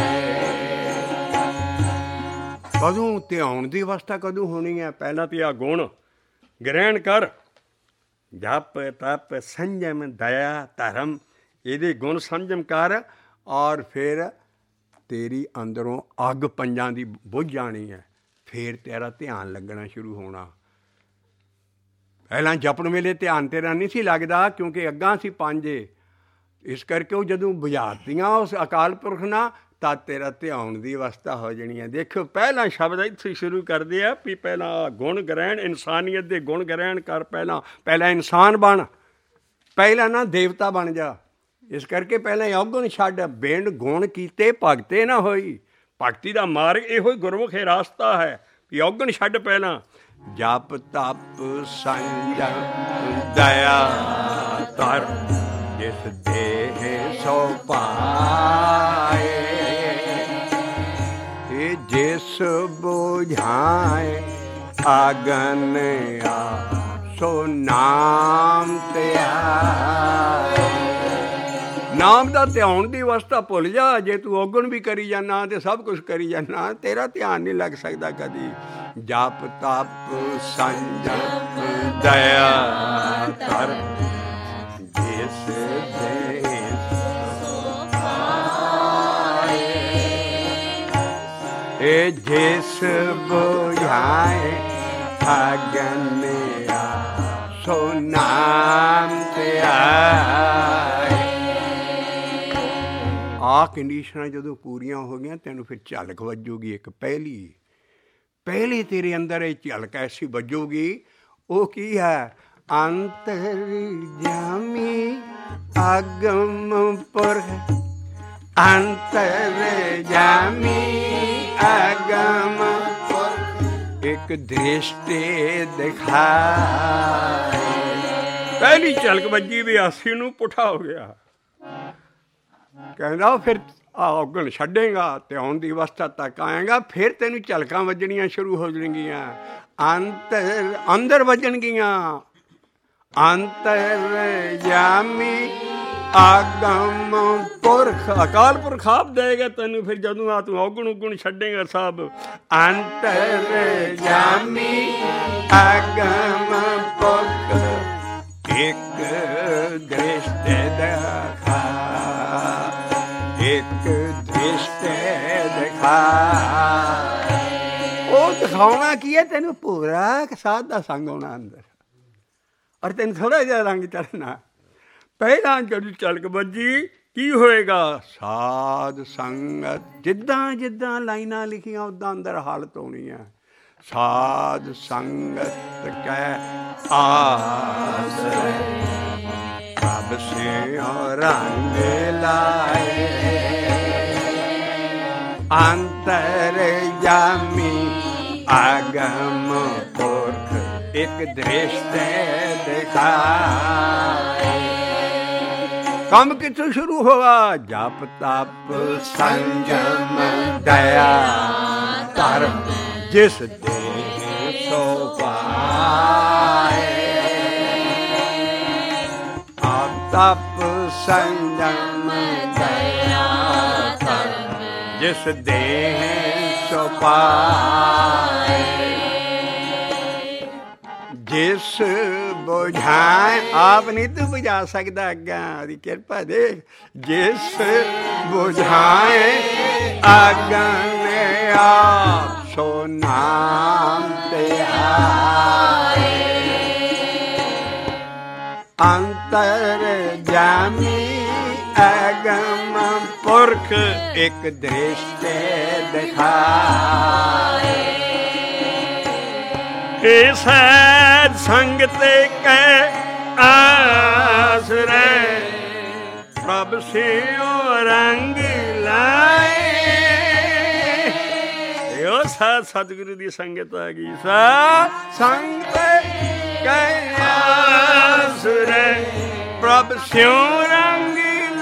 ਕਦੋਂ ਧਿਆਉਣ ਦੀ ਅਵਸਥਾ ਕਦੋਂ ਹੋਣੀ ਹੈ? ਪਹਿਲਾਂ ਤੇ ਆ ਗੁਣ ਗ੍ਰਹਿਣ ਕਰ। ਜਪ ਤਪ ਸੰਜਮ ਦਇਆ ਧਰਮ ਇਹਦੇ ਗੁਣ ਸੰਜਮ ਕਰ ਔਰ ਫਿਰ ਤੇਰੀ ਅੰਦਰੋਂ ਅੱਗ ਪੰਜਾਂ ਦੀ ਬੁੱਝ ਜਾਣੀ ਹੈ। ਫਿਰ ਤੇਰਾ ਧਿਆਨ ਲੱਗਣਾ ਸ਼ੁਰੂ ਹੋਣਾ। ਪਹਿਲਾਂ ਜਪਣ ਵੇਲੇ ਧਿਆਨ ਤੇਰਾ ਨਹੀਂ ਸੀ ਲੱਗਦਾ ਕਿਉਂਕਿ ਅੱਗਾਂ ਸੀ ਪੰਜ। ਇਸ ਕਰਕੇ ਉਹ ਜਦੋਂ ਬੁਝਾਤੀਆਂ ਉਸ ਅਕਾਲ ਪੁਰਖ ਨਾਲ ਤਾਂ ਤੇਰਾ ਧਿਆਉਣ ਦੀ ਅਵਸਥਾ ਹੋ ਜਾਣੀ ਹੈ। ਦੇਖੋ ਪਹਿਲਾਂ ਸ਼ਬਦ ਇੱਥੇ ਸ਼ੁਰੂ ਕਰਦੇ ਆ ਵੀ ਪਹਿਲਾਂ ਗੁਣ ਗ੍ਰਹਿਣ, ਇਨਸਾਨੀਅਤ ਦੇ ਗੁਣ ਗ੍ਰਹਿਣ ਕਰ, ਪਹਿਲਾਂ ਪਹਿਲਾਂ ਇਨਸਾਨ ਬਣ, ਪਹਿਲਾਂ ਨਾ ਦੇਵਤਾ ਬਣ ਜਾ। ਇਸ ਕਰਕੇ ਪਹਿਲਾਂ ਔਗਣ ਛੱਡ, ਬਿੰਦ ਗੁਣ ਕੀਤੇ ਭਗਤੇ ਨਾ ਹੋਈ। ਭਗਤੀ ਦਾ ਮਾਰਗ ਇਹੋ ਹੀ ਗੁਰਮੁਖੇ ਰਾਸਤਾ ਹੈ ਵੀ ਔਗਣ ਛੱਡ ਪਹਿਲਾਂ। ਜਪ ਤਪ ਸੰਜਮ ਦਇਆ ਧਰ, ਜਿਸ ਦੇਹ ਸੋ ਪਾਏ। ਇਹ ਜਿਸ ਬੁਝਾਏ ਆਗਨ ਆ, ਸੋ ਨਾਮ ਧਿਆਏ। ਨਾਮ ਦਾ ਧਿਆਉਣ ਦੀ ਅਵਸਥਾ ਭੁੱਲ ਜਾ। ਜੇ ਤੂੰ ਔਗਣ ਵੀ ਕਰੀ ਜਾਣਾ ਤੇ ਸਭ ਕੁਛ ਕਰੀ ਜਾਣਾ, ਤੇਰਾ ਧਿਆਨ ਨਹੀਂ ਲੱਗ ਸਕਦਾ ਕਦੀ। ਜਪ ਤਪ ਸੰਜਮ ਦਇਆ ਧਰ, ਜਿਸ ਦੇਹ ਸੋ ਪਾਏ। ਇਹ ਜਿਸ ਬੁਝਾਏ ਆਗਨ ਆ, ਸੋ ਨਾਮ ਧਿਆਏ। ਆਹ ਕੰਡੀਸ਼ਨਾਂ ਜਦੋਂ ਪੂਰੀਆਂ ਹੋ ਗਈਆਂ, ਤੈਨੂੰ ਫਿਰ ਝਲਕ ਵੱਜੂਗੀ ਇੱਕ ਪਹਿਲੀ ਪਹਿਲੀ ਤੇਰੇ ਅੰਦਰ ਇਹ ਝਲਕ ਐਸੀ ਵੱਜੂਗੀ। ਉਹ ਕੀ ਹੈ? ਅੰਤਰਜਾਮੀ ਆਗਮ ਪੁਰਖ, ਅੰਤਰਜਾਮੀ ਆਗਮ ਪੁਰਖ, ਇੱਕ ਦ੍ਰਿਸ਼ਟੀ ਦਿਖਾਏ। ਪਹਿਲੀ ਝਲਕ ਵੱਜੀ ਵੀ ਆਸੀ ਨੂੰ ਪੁੱਠਾ ਹੋ ਗਿਆ। ਕਹਿੰਦਾ ਫਿਰ ਔਗਣ ਛੱਡੇਗਾ, ਧਿਆਉਣ ਦੀ ਅਵਸਥਾ ਤੱਕ ਆਏਗਾ, ਫਿਰ ਤੈਨੂੰ ਝਲਕਾਂ ਵੱਜਣੀਆਂ ਸ਼ੁਰੂ ਹੋ ਜਾਣਗੀਆਂ। ਅੰਤਰ ਅੰਦਰ ਵੱਜਣਗੀਆਂ। ਅੰਤਰਜਾਮੀ ਆਗਮ ਪੁਰਖ, ਅਕਾਲ ਪੁਰਖ ਆਪ ਦੇਗਾ ਤੈਨੂੰ। ਫਿਰ ਜਦੋਂ ਆ ਤੂੰ ਔਗਣ ਉਗਣ ਛੱਡੇਗਾ ਸਭ। ਅੰਤਰਜਾਮੀ ਆਗਮ ਪੁਰਖ, ਇੱਕ ਦ੍ਰਿਸ਼ਟੀ ਦਿਖਾ, ਇੱਕ ਦ੍ਰਿਸ਼ਟੀ ਦਿਖਾ। ਉਹ ਦਿਖਾਉਣਾ ਕੀ ਹੈ? ਤੈਨੂੰ ਪੂਰਾ ਸਾਧ ਦਾ ਸੰਗ ਹੋਣਾ ਅੰਦਰ, ਔਰ ਤੈਨੂੰ ਥੋੜ੍ਹਾ ਜਿਹਾ ਰੰਗ ਚੜ੍ਹਨਾ। ਪਹਿਲਾਂ ਜਦੋਂ ਝਲਕ ਵੱਜੀ ਕੀ ਹੋਏਗਾ? ਸਾਧ ਸੰਗਤ, ਜਿੱਦਾਂ ਜਿੱਦਾਂ ਲਾਈਨਾਂ ਲਿਖੀਆਂ ਉੱਦਾਂ ਅੰਦਰ ਹਾਲਤ ਹੋਣੀ ਹੈ। ਸਾਧ ਸੰਗਤ ਕੈ ਆਸਰੇ, ਪ੍ਰਭ ਸਿਉ ਰੰਗ ਲਾਏ। ਅੰਤਰਜਾਮੀ ਆਗਮ ਪੁਰਖ, ਇੱਕ ਦ੍ਰਿਸ਼ਟੀ ਦਿਖਾਏ। ਕੰਮ ਕਿੱਥੋਂ ਸ਼ੁਰੂ ਹੋਗਾ? ਜਪ ਤਪ ਸੰਜਮ ਦਇਆ ਧਰ, ਜਿਸ ਦੇਹ ਸੋ ਪਾਏ। ਆਪ ਤਪ ਸੰਜਮ ਦਇਆ ਧਰ, ਜਿਸ ਦੇਹ ਸੋ ਪਾਏ। ਜਿਸ ਬੁਝਾਏ, ਆਪ ਨਹੀਂ ਤੂੰ ਬੁਝਾ ਸਕਦਾ, ਅੱਗਾ ਦੀ ਕਿਰਪਾ ਦੇਖ। ਜਿਸ ਬੁਝਾਏ ਆਗਨ ਆਪ, ਸੋ ਨਾਮ ਧਿਆਏ। ਅੰਤਰਜਾਮੀ ਆਗਮ ਪੁਰਖ, ਇੱਕ ਦ੍ਰਿਸ਼ਟੀ ਦਿਖਾਏ। ਇਹ ਸਹਿਜ ਸੰਗਤ ਕੈ ਆਸਰੇ, ਪ੍ਰਭ ਸਿਉ ਰੰਗ ਲਾਏ। ਇਹੋ ਸਾਧ ਸਤਿਗੁਰੂ ਦੀ ਸੰਗਤ ਆ ਗਈ। ਸਾਧ ਸੰਗਤ ਕੈ ਆਸਰੇ, ਪ੍ਰਭ ਸਿਉ ਰੰਗ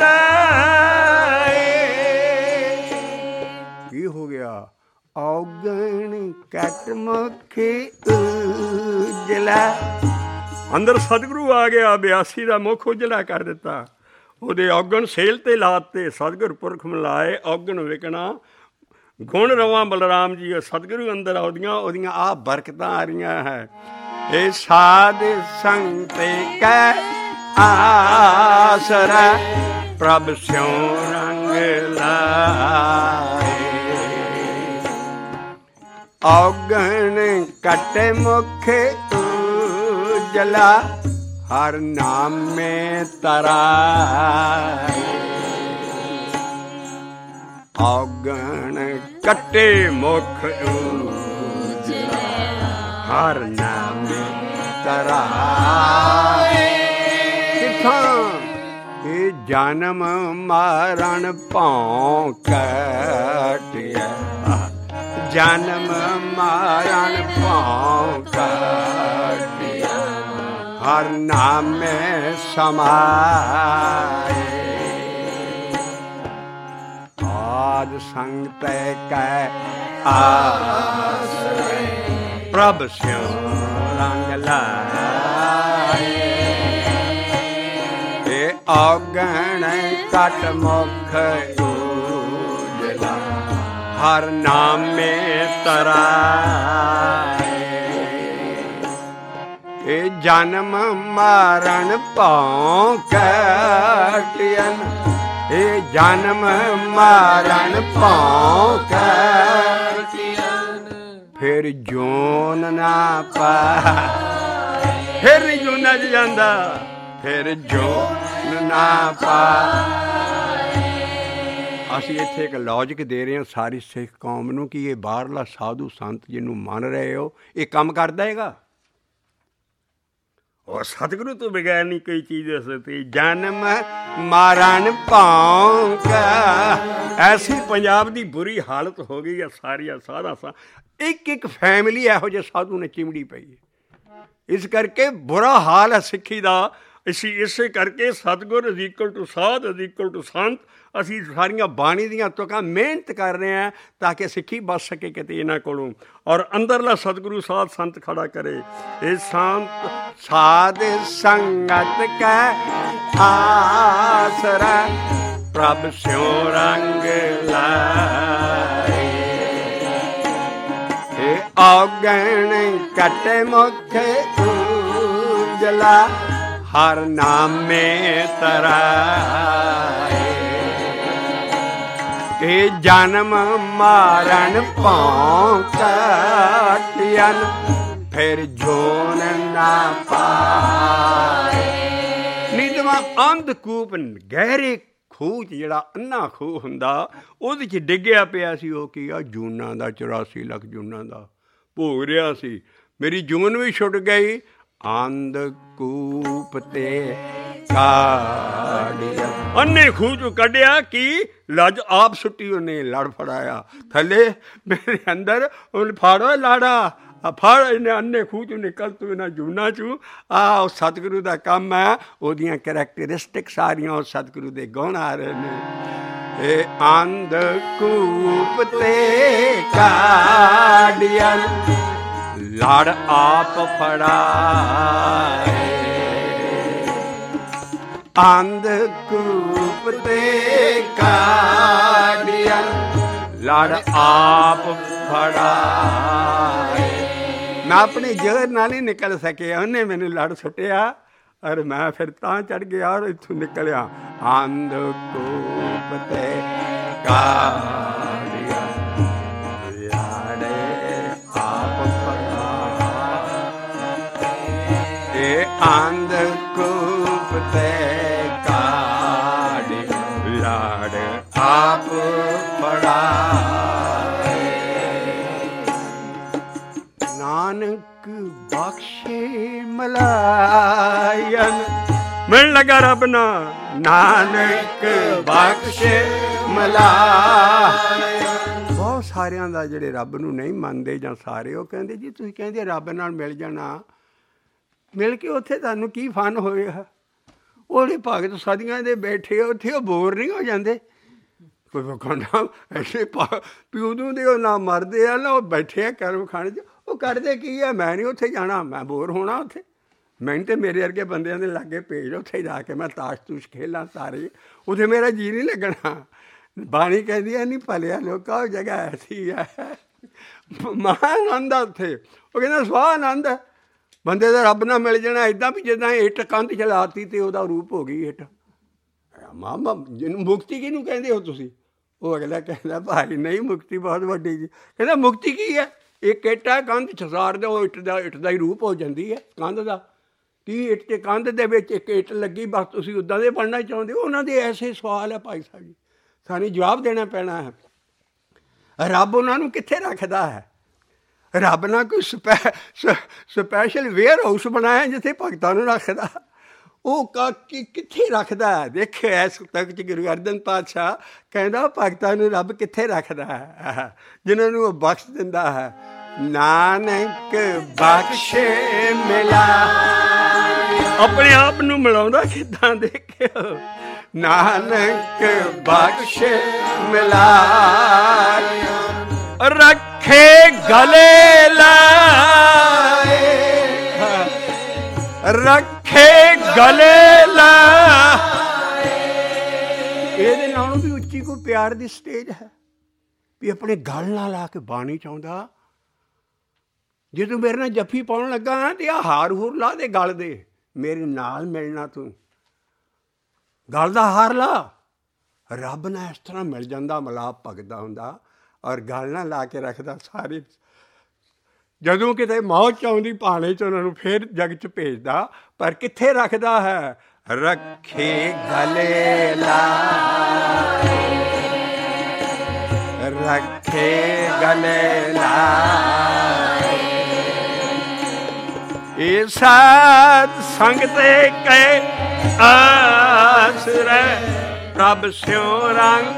ਲਾਏ। ਕੀ ਹੋ ਗਿਆ? ਔਗਣ ਕਟ ਮੁਖ ਉਜਲਾ। ਅੰਦਰ ਸਤਿਗੁਰੂ ਆ ਗਿਆ, ਬਿਆਸੀ ਦਾ ਮੁੱਖ ਉਜਲਾ ਕਰ ਦਿੱਤਾ। ਉਹਦੇ ਔਗਣ ਸੇਲ ਤੇ ਲਾਤੇ, ਸਤਿਗੁਰ ਪੁਰਖ ਮਿਲਾਏ ਔਗਣ ਵਿਕਣਾ। ਗੁਣ ਰਵਾਂ ਬਲਰਾਮ ਜੀ, ਸਤਿਗੁਰੂ ਅੰਦਰ ਆਉਂਦੀਆਂ, ਉਹਦੀਆਂ ਆਹ ਬਰਕਤਾਂ ਆ ਰਹੀਆਂ ਹੈ। ਇਹ ਸਾਧ ਸੰਗਤ ਕੈ ਆਸਰਾ, ਪ੍ਰਭ ਸਿਉ ਰੰਗ ਲਾਏ। ਔਗਣ ਕਟ ਮੁਖ ਉਜਲਾ, ਹਰ ਨਾਮੇ ਤਰਾਏ। ਔਗਣ ਕੱਟੇ ਮੁਖ ਉਜਲਾ, ਹਰ ਨਾਮ ਤਰਾਏ। ਕਿਥਾਂ ਇਹ ਜਨਮ ਮਾਰਨ ਭੌਂ ਕਟਿਆ, ਜਨਮ ਮਾਰਨ ਭੌਂ ਕਟਿਆ, ਹਰ ਨਾਮੇ ਸਮਾਏ। ਆਦ ਸੰਗ ਤੈ ਕੈ ਆਸਰੇ, ਪ੍ਰਭ ਸਿਉ ਰੰਗ ਲਾਏ। ਇਹ ਔਗਣ ਕਟ ਮੁਖ ਉਜਲਾ, ਹਰ ਨਾਮੇ ਤਰਾਏ। ਇਹ ਜਨਮ ਮਾਰਨ ਭੌਂ ਕਟਿਅਨ, ਇਹ ਜਨਮ ਮਾਰਨ ਭੌਂ ਕਟਿਅਨ, ਫਿਰ ਜੋਨ ਨਾ ਪਾਏ। ਫਿਰ ਨਹੀਂ ਜੋਨਾਂ 'ਚ ਜਾਂਦਾ, ਫਿਰ ਜੋਨ ਨਾ ਪਾਏ। ਅਸੀਂ ਇੱਥੇ ਇੱਕ ਲੌਜਿਕ ਦੇ ਰਹੇ ਹਾਂ ਸਾਰੀ ਸਿੱਖ ਕੌਮ ਨੂੰ ਕਿ ਇਹ ਬਾਹਰਲਾ ਸਾਧੂ ਸੰਤ ਜਿਹਨੂੰ ਮੰਨ ਰਹੇ ਹੋ ਇਹ ਕੰਮ ਕਰਦਾ ਹੈਗਾ। ਔਰ ਸਤਿਗੁਰੂ ਤੋਂ ਬਗੈਰ ਨਹੀਂ ਕੋਈ ਚੀਜ਼ ਹੋ ਸਕਦੀ। ਜਨਮ ਮਾਰਨ ਭੌਂ ਕਾ, ਐਸੀ ਪੰਜਾਬ ਦੀ ਬੁਰੀ ਹਾਲਤ ਹੋ ਗਈ ਹੈ। ਸਾਰੀਆਂ ਸਾਧਾ ਸਾ ਇੱਕ ਇੱਕ ਫੈਮਿਲੀ ਇਹੋ ਜਿਹੇ ਸਾਧੂ ਨੇ ਚਿਮੜੀ ਪਈ ਹੈ। ਇਸ ਕਰਕੇ ਬੁਰਾ ਹਾਲ ਹੈ ਸਿੱਖੀ ਦਾ। ਅਸੀਂ ਇਸੇ ਕਰਕੇ ਸਤਿਗੁਰ ਇਜ਼ ਇਕੁਅਲ ਟੂ ਸਾਧ ਇਜ਼ ਇਕੁਅਲ ਟੂ ਸੰਤ, ਅਸੀਂ ਸਾਰੀਆਂ ਬਾਣੀ ਦੀਆਂ ਤੁਕਾਂ ਮਿਹਨਤ ਕਰ ਰਹੇ ਹਾਂ ਤਾਂ ਕਿ ਸਿੱਖੀ ਬਚ ਸਕੇ ਕਿਤੇ ਇਹਨਾਂ ਕੋਲੋਂ, ਔਰ ਅੰਦਰਲਾ ਸਤਿਗੁਰੂ ਸਾਧ ਸੰਤ ਖੜਾ ਕਰੇ। ਇਹ ਸੰਤ ਸਾਧ ਸੰਗਤ ਕੈ ਆਸਰਾ, ਪ੍ਰਭ ਸਿਉ ਰੰਗ ਲਾਏ। ਇਹ ਔਗਣ ਕਟੇ ਮੁਖ ਉਜਲਾ, ਹਰ ਨਾਮੇ ਤਰਾਏ। ਇਹ ਜਨਮ ਮਾਰਨ ਭੌਂ ਕਟਿਅਨ, ਫਿਰ ਜੋਨ ਨਾ ਪਾਏ। ਨਿਦਵਾ ਅੰਧਕੂਪ ਗਹਿਰੇ ਖੂਹ 'ਚ, ਜਿਹੜਾ ਅੰਨਾ ਖੂਹ ਹੁੰਦਾ ਉਹਦੇ 'ਚ ਡਿੱਗਿਆ ਪਿਆ ਸੀ। ਉਹ ਕੀ ਆ, ਜੂਨਾਂ ਦਾ, ਚੁਰਾਸੀ ਲੱਖ ਜੂਨਾਂ ਦਾ ਭੋਗ ਰਿਹਾ ਸੀ। ਮੇਰੀ ਜੂਨ ਵੀ ਛੁੱਟ ਗਈ। ਅੰਧਕੂਪ ਤੇ ਕਾੜਿਆ, ਅੰਨੇ ਖੂਹ 'ਚੋਂ ਕੱਢਿਆ ਕੀ, ਲੱਜ ਆਪ ਸੁੱਟੀ ਉਹਨੇ, ਲੜ ਫੜਾਇਆ ਥੱਲੇ ਮੇਰੇ ਅੰਦਰ। ਉਹਨੇ ਫਾੜੋ ਲਾੜਾ, ਫੜ ਇਹਨੇ ਅੰਨੇ ਖੂਹ 'ਚੋਂ ਨਿਕਲ ਤੂੰ ਇਹਨਾਂ ਜੂਨਾਂ 'ਚੋਂ। ਆਹ ਉਹ ਸਤਿਗੁਰੂ ਦਾ ਕੰਮ ਹੈ। ਉਹਦੀਆਂ ਕਰੈਕਟਰਿਸਟਿਕ ਸਾਰੀਆਂ ਉਹ ਸਤਿਗੁਰੂ ਦੇ ਗੁਣ ਆ ਰਹੇ ਨੇ। ਇਹ ਅੰਧਕੂਪ ਤੇ ਕਾੜਿਆ, ਲੜ ਆਪ ਫੜਾਏ। ਅੰਧਕੂਪ ਤੇ ਕਾੜਿਆ, ਲੜ ਆਪ ਫੜਾਏ। ਮੈਂ ਆਪਣੀ ਜਗ੍ਹਾ ਨਾਲ ਹੀ ਨਿਕਲ ਸਕਿਆ, ਉਹਨੇ ਮੈਨੂੰ ਲੜ ਸੁੱਟਿਆ ਔਰ ਮੈਂ ਫਿਰ ਤਾਂ ਚੜ੍ਹ ਗਿਆ ਔਰ ਇੱਥੋਂ ਨਿਕਲਿਆ। ਅੰਧਕੂਪ ਤੇ ਕਾੜਿਆ, ਅੰਧਕੂਪ ਤੇ ਕਾੜਿ, ਲਾੜ ਆਪ ਫੜਾਏ। ਨਾਨਕ ਬਖਸ਼ੇ ਮਲਾਇਨ, ਮਿਲਣ ਲੱਗਾ ਰੱਬ ਨਾਲ। ਨਾਨਕ ਬਖਸ਼ੇ ਮਲਾਇਨ। ਬਹੁਤ ਸਾਰਿਆਂ ਦਾ ਜਿਹੜੇ ਰੱਬ ਨੂੰ ਨਹੀਂ ਮੰਨਦੇ ਜਾਂ ਸਾਰੇ, ਉਹ ਕਹਿੰਦੇ ਜੀ ਤੁਸੀਂ ਕਹਿੰਦੇ ਰੱਬ ਨਾਲ ਮਿਲ ਜਾਣਾ, ਮਿਲ ਕੇ ਉੱਥੇ ਤੁਹਾਨੂੰ ਕੀ ਫਨ ਹੋਏਗਾ। ਉਹਦੇ ਭਗਤ ਸਦੀਆਂ ਦੇ ਬੈਠੇ ਉੱਥੇ, ਉਹ ਬੋਰ ਨਹੀਂ ਹੋ ਜਾਂਦੇ। ਕੋਈ ਕਹਿੰਦਾ ਐਸੇ ਪਿਉ ਦੇ ਉਹ ਨਾ ਮਰਦੇ ਆ ਨਾ, ਉਹ ਬੈਠੇ ਆ ਕਰਮ ਖਾਣੇ 'ਚ। ਉਹ ਕਰਦੇ ਕੀ ਆ, ਮੈਂ ਨਹੀਂ ਉੱਥੇ ਜਾਣਾ, ਮੈਂ ਬੋਰ ਹੋਣਾ ਉੱਥੇ। ਮੈਨੂੰ ਤਾਂ ਮੇਰੇ ਵਰਗੇ ਬੰਦਿਆਂ ਦੇ ਲਾਗੇ ਭੇਜ, ਉੱਥੇ ਜਾ ਕੇ ਮੈਂ ਤਾਸ਼ ਤੂਸ਼ ਖੇਲਾਂ ਸਾਰੇ, ਉੱਥੇ ਮੇਰਾ ਜੀਅ ਨਹੀਂ ਲੱਗਣਾ। ਬਾਣੀ ਕਹਿੰਦੀ ਹੈ ਨਹੀਂ ਭਲਿਆ ਲੋਕਾਂ, ਉਹ ਜਗ੍ਹਾ ਐਸੀ ਹੈ ਮਹਾਂ ਆਨੰਦ ਆ ਉੱਥੇ। ਉਹ ਕਹਿੰਦਾ ਸਵਾਹ ਆਨੰਦ ਹੈ ਬੰਦੇ ਦਾ ਰੱਬ ਨਾਲ ਮਿਲ ਜਾਣਾ। ਇੱਦਾਂ ਵੀ ਜਿੱਦਾਂ ਇੱਟ ਕੰਧ ਚਲਾਤੀ ਅਤੇ ਉਹਦਾ ਰੂਪ ਹੋ ਗਈ ਇੱਟ। ਮਾਮਾ ਜਿਹਨੂੰ ਮੁਕਤੀ ਕਿਹਨੂੰ ਕਹਿੰਦੇ ਹੋ ਤੁਸੀਂ? ਉਹ ਅਗਲਾ ਕਹਿੰਦਾ ਭਾਈ ਨਹੀਂ, ਮੁਕਤੀ ਬਹੁਤ ਵੱਡੀ ਜੀ। ਕਹਿੰਦਾ ਮੁਕਤੀ ਕੀ ਹੈ? ਇੱਕ ਇੱਟ ਹੈ, ਕੰਧ ਛਸਾੜ ਦਿਓ, ਇੱਟ ਦਾ ਇੱਟ ਦਾ ਹੀ ਰੂਪ ਹੋ ਜਾਂਦੀ ਹੈ ਕੰਧ ਦਾ। ਕੀ ਇੱਟ ਅਤੇ ਕੰਧ ਦੇ ਵਿੱਚ ਇੱਕ ਇੱਟ ਲੱਗੀ, ਬਸ ਤੁਸੀਂ ਉੱਦਾਂ ਦੇ ਬਣਨਾ ਚਾਹੁੰਦੇ ਹੋ? ਉਹਨਾਂ ਦੇ ਐਸੇ ਸਵਾਲ ਹੈ ਭਾਈ ਸਾਹਿਬ ਜੀ, ਸਾਨੂੰ ਜਵਾਬ ਦੇਣਾ ਪੈਣਾ ਹੈ। ਰੱਬ ਉਹਨਾਂ ਨੂੰ ਕਿੱਥੇ ਰੱਖਦਾ ਹੈ? ਰੱਬ ਨਾਲ ਕੋਈ ਸਪੈ ਸਪੈਸ਼ਲ ਵੇਅਰ ਹਾਊਸ ਬਣਾਇਆ ਜਿੱਥੇ ਭਗਤਾਂ ਨੂੰ ਰੱਖਦਾ? ਉਹ ਕ ਕਿੱਥੇ ਰੱਖਦਾ? ਦੇਖਿਓ ਇਸ ਤੱਕ 'ਚ ਗੁਰੂ ਅਰਜਨ ਪਾਤਸ਼ਾਹ ਕਹਿੰਦਾ ਭਗਤਾਂ ਨੂੰ ਰੱਬ ਕਿੱਥੇ ਰੱਖਦਾ ਹੈ? ਜਿਹਨਾਂ ਨੂੰ ਉਹ ਬਖਸ਼ ਦਿੰਦਾ ਹੈ। ਨਾਨਕ ਬਖਸ਼ੇ ਮਿਲਾ, ਆਪਣੇ ਆਪ ਨੂੰ ਮਿਲਾਉਂਦਾ ਕਿੱਦਾਂ? ਦੇਖਿਓ, ਨਾਨਕ ਬਖਸ਼ੇ ਮਿਲਾ, ਰੱਖੇ ਗਲੇ ਲਾਏ, ਰੱਖੇ ਗਲੇ ਲਾਏ। ਇਹਦੇ ਨਾਲੋਂ ਵੀ ਉੱਚੀ ਕੋਈ ਪਿਆਰ ਦੀ ਸਟੇਜ ਹੈ ਵੀ ਆਪਣੇ ਗਲ ਨਾਲ ਲਾ ਕੇ ਬਾਣੀ ਚਾਹੁੰਦਾ। ਜੇ ਤੂੰ ਮੇਰੇ ਨਾਲ ਜੱਫੀ ਪਾਉਣ ਲੱਗਾ ਨਾ ਤੇ ਆਹ ਹਾਰ ਹੂਰ ਲਾ ਦੇ ਗਲ ਦੇ, ਮੇਰੇ ਨਾਲ ਮਿਲਣਾ ਤੂੰ, ਗਲ ਦਾ ਹਾਰ ਲਾ। ਰੱਬ ਨਾਲ ਇਸ ਤਰ੍ਹਾਂ ਮਿਲ ਜਾਂਦਾ, ਮਿਲਾਪ ਭਗਦਾ ਹੁੰਦਾ ਔਰ ਗਲ ਨਾਲ ਲਾ ਕੇ ਰੱਖਦਾ ਸਾਰੇ। ਜਦੋਂ ਕਿਤੇ ਮੌਤ 'ਚ ਆਉਂਦੀ ਭਾਣੇ 'ਚ ਉਹਨਾਂ ਨੂੰ ਫਿਰ ਜਗ 'ਚ ਭੇਜਦਾ, ਪਰ ਕਿੱਥੇ ਰੱਖਦਾ ਹੈ? ਰੱਖੇ ਗਲੇ ਲਾਏ, ਰੱਖੇ ਗਲੇ ਲਾਏ। ਇਹ ਸਾਧ ਸੰਗ ਤੇ ਕੈ ਆਸਰੇ, ਪ੍ਰਭ ਸਿਉ ਰੰਗ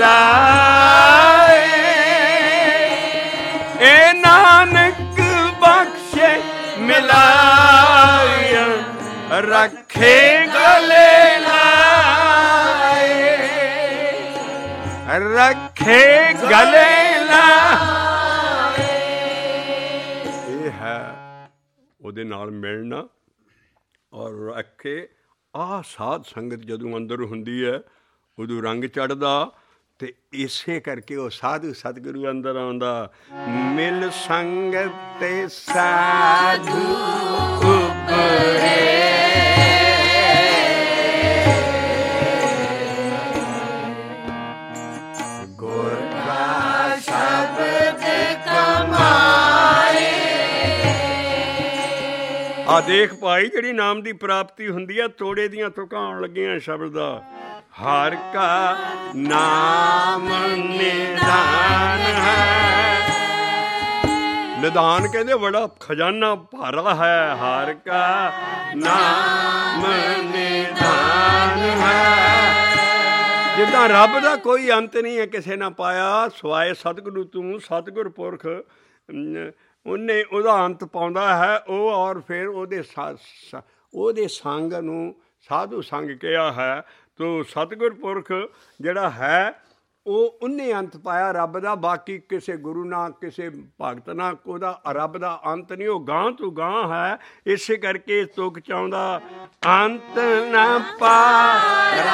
ਲਾਏ। ਏ ਨਾਨਕ ਬਖਸ਼ੇ ਮਿਲਾਇਆ, ਰੱਖੇ ਗਲੇ ਲਾਏ, ਰੱਖੇ ਗਲੇ ਲਾਏ। ਇਹ ਹੈ ਉਹਦੇ ਨਾਲ ਮਿਲਣਾ ਔਰ ਰੱਖੇ। ਆਹ ਸਾਧ ਸੰਗਤ ਜਦੋਂ ਅੰਦਰ ਹੁੰਦੀ ਹੈ ਉਦੋਂ ਰੰਗ ਚੜ੍ਹਦਾ, ਅਤੇ ਇਸੇ ਕਰਕੇ ਉਹ ਸਾਧੂ ਸਤਿਗੁਰੂ ਅੰਦਰ ਆਉਂਦਾ। ਮਿਲ ਸੰਗਤ ਤੇ ਸਾਧੂ ਉਪਰੇ, ਗੁਰ ਕਾ ਸ਼ਬਦ ਕਮਾਏ। ਆ ਦੇਖ ਭਾਈ, ਜਿਹੜੀ ਨਾਮ ਦੀ ਪ੍ਰਾਪਤੀ ਹੁੰਦੀ ਹੈ, ਤੋੜੇ ਦੀਆਂ ਤੁਕਾਂ ਆਉਣ ਲੱਗੀਆਂ ਸ਼ਬਦ ਦਾ। ਹਰ ਕਾ ਨਾਮ ਨਿਦਾਨ ਹੈ, ਨਿਦਾਨ ਕਹਿੰਦੇ ਬੜਾ ਖਜ਼ਾਨਾ ਭਾਰਾ ਹੈ। ਹਰ ਕਾ ਨਾਮ ਨਿਦਾਨ ਹੈ। ਜਿੱਦਾਂ ਰੱਬ ਦਾ ਕੋਈ ਅੰਤ ਨਹੀਂ ਹੈ ਕਿਸੇ ਨਾ ਪਾਇਆ, ਸਵਾਏ ਸਤਿਗੁਰੂ ਤੂੰ। ਸਤਿਗੁਰ ਪੁਰਖ ਉਹਨੇ ਉਹਦਾ ਅੰਤ ਪਾਉਂਦਾ ਹੈ ਉਹ, ਔਰ ਫਿਰ ਉਹਦੇ ਉਹਦੇ ਸੰਗ ਨੂੰ ਸਾਧੂ ਸੰਗ ਕਿਹਾ ਹੈ। ਤੋ ਸਤਿਗੁਰ ਪੁਰਖ ਜਿਹੜਾ ਹੈ ਉਹ ਉਹਨੇ ਅੰਤ ਪਾਇਆ ਰੱਬ ਦਾ। ਬਾਕੀ ਕਿਸੇ ਗੁਰੂ ਨਾਲ, ਕਿਸੇ ਭਗਤ ਨਾਲ ਉਹਦਾ ਰੱਬ ਦਾ ਅੰਤ ਨਹੀਂ, ਉਹ ਗਾਂਹ ਤੋਂ ਗਾਂਹ ਹੈ। ਇਸੇ ਕਰਕੇ ਤੁਕ ਚਾਹੁੰਦਾ, ਅੰਤ ਨਾ ਪਾਰਾਵਾਰ।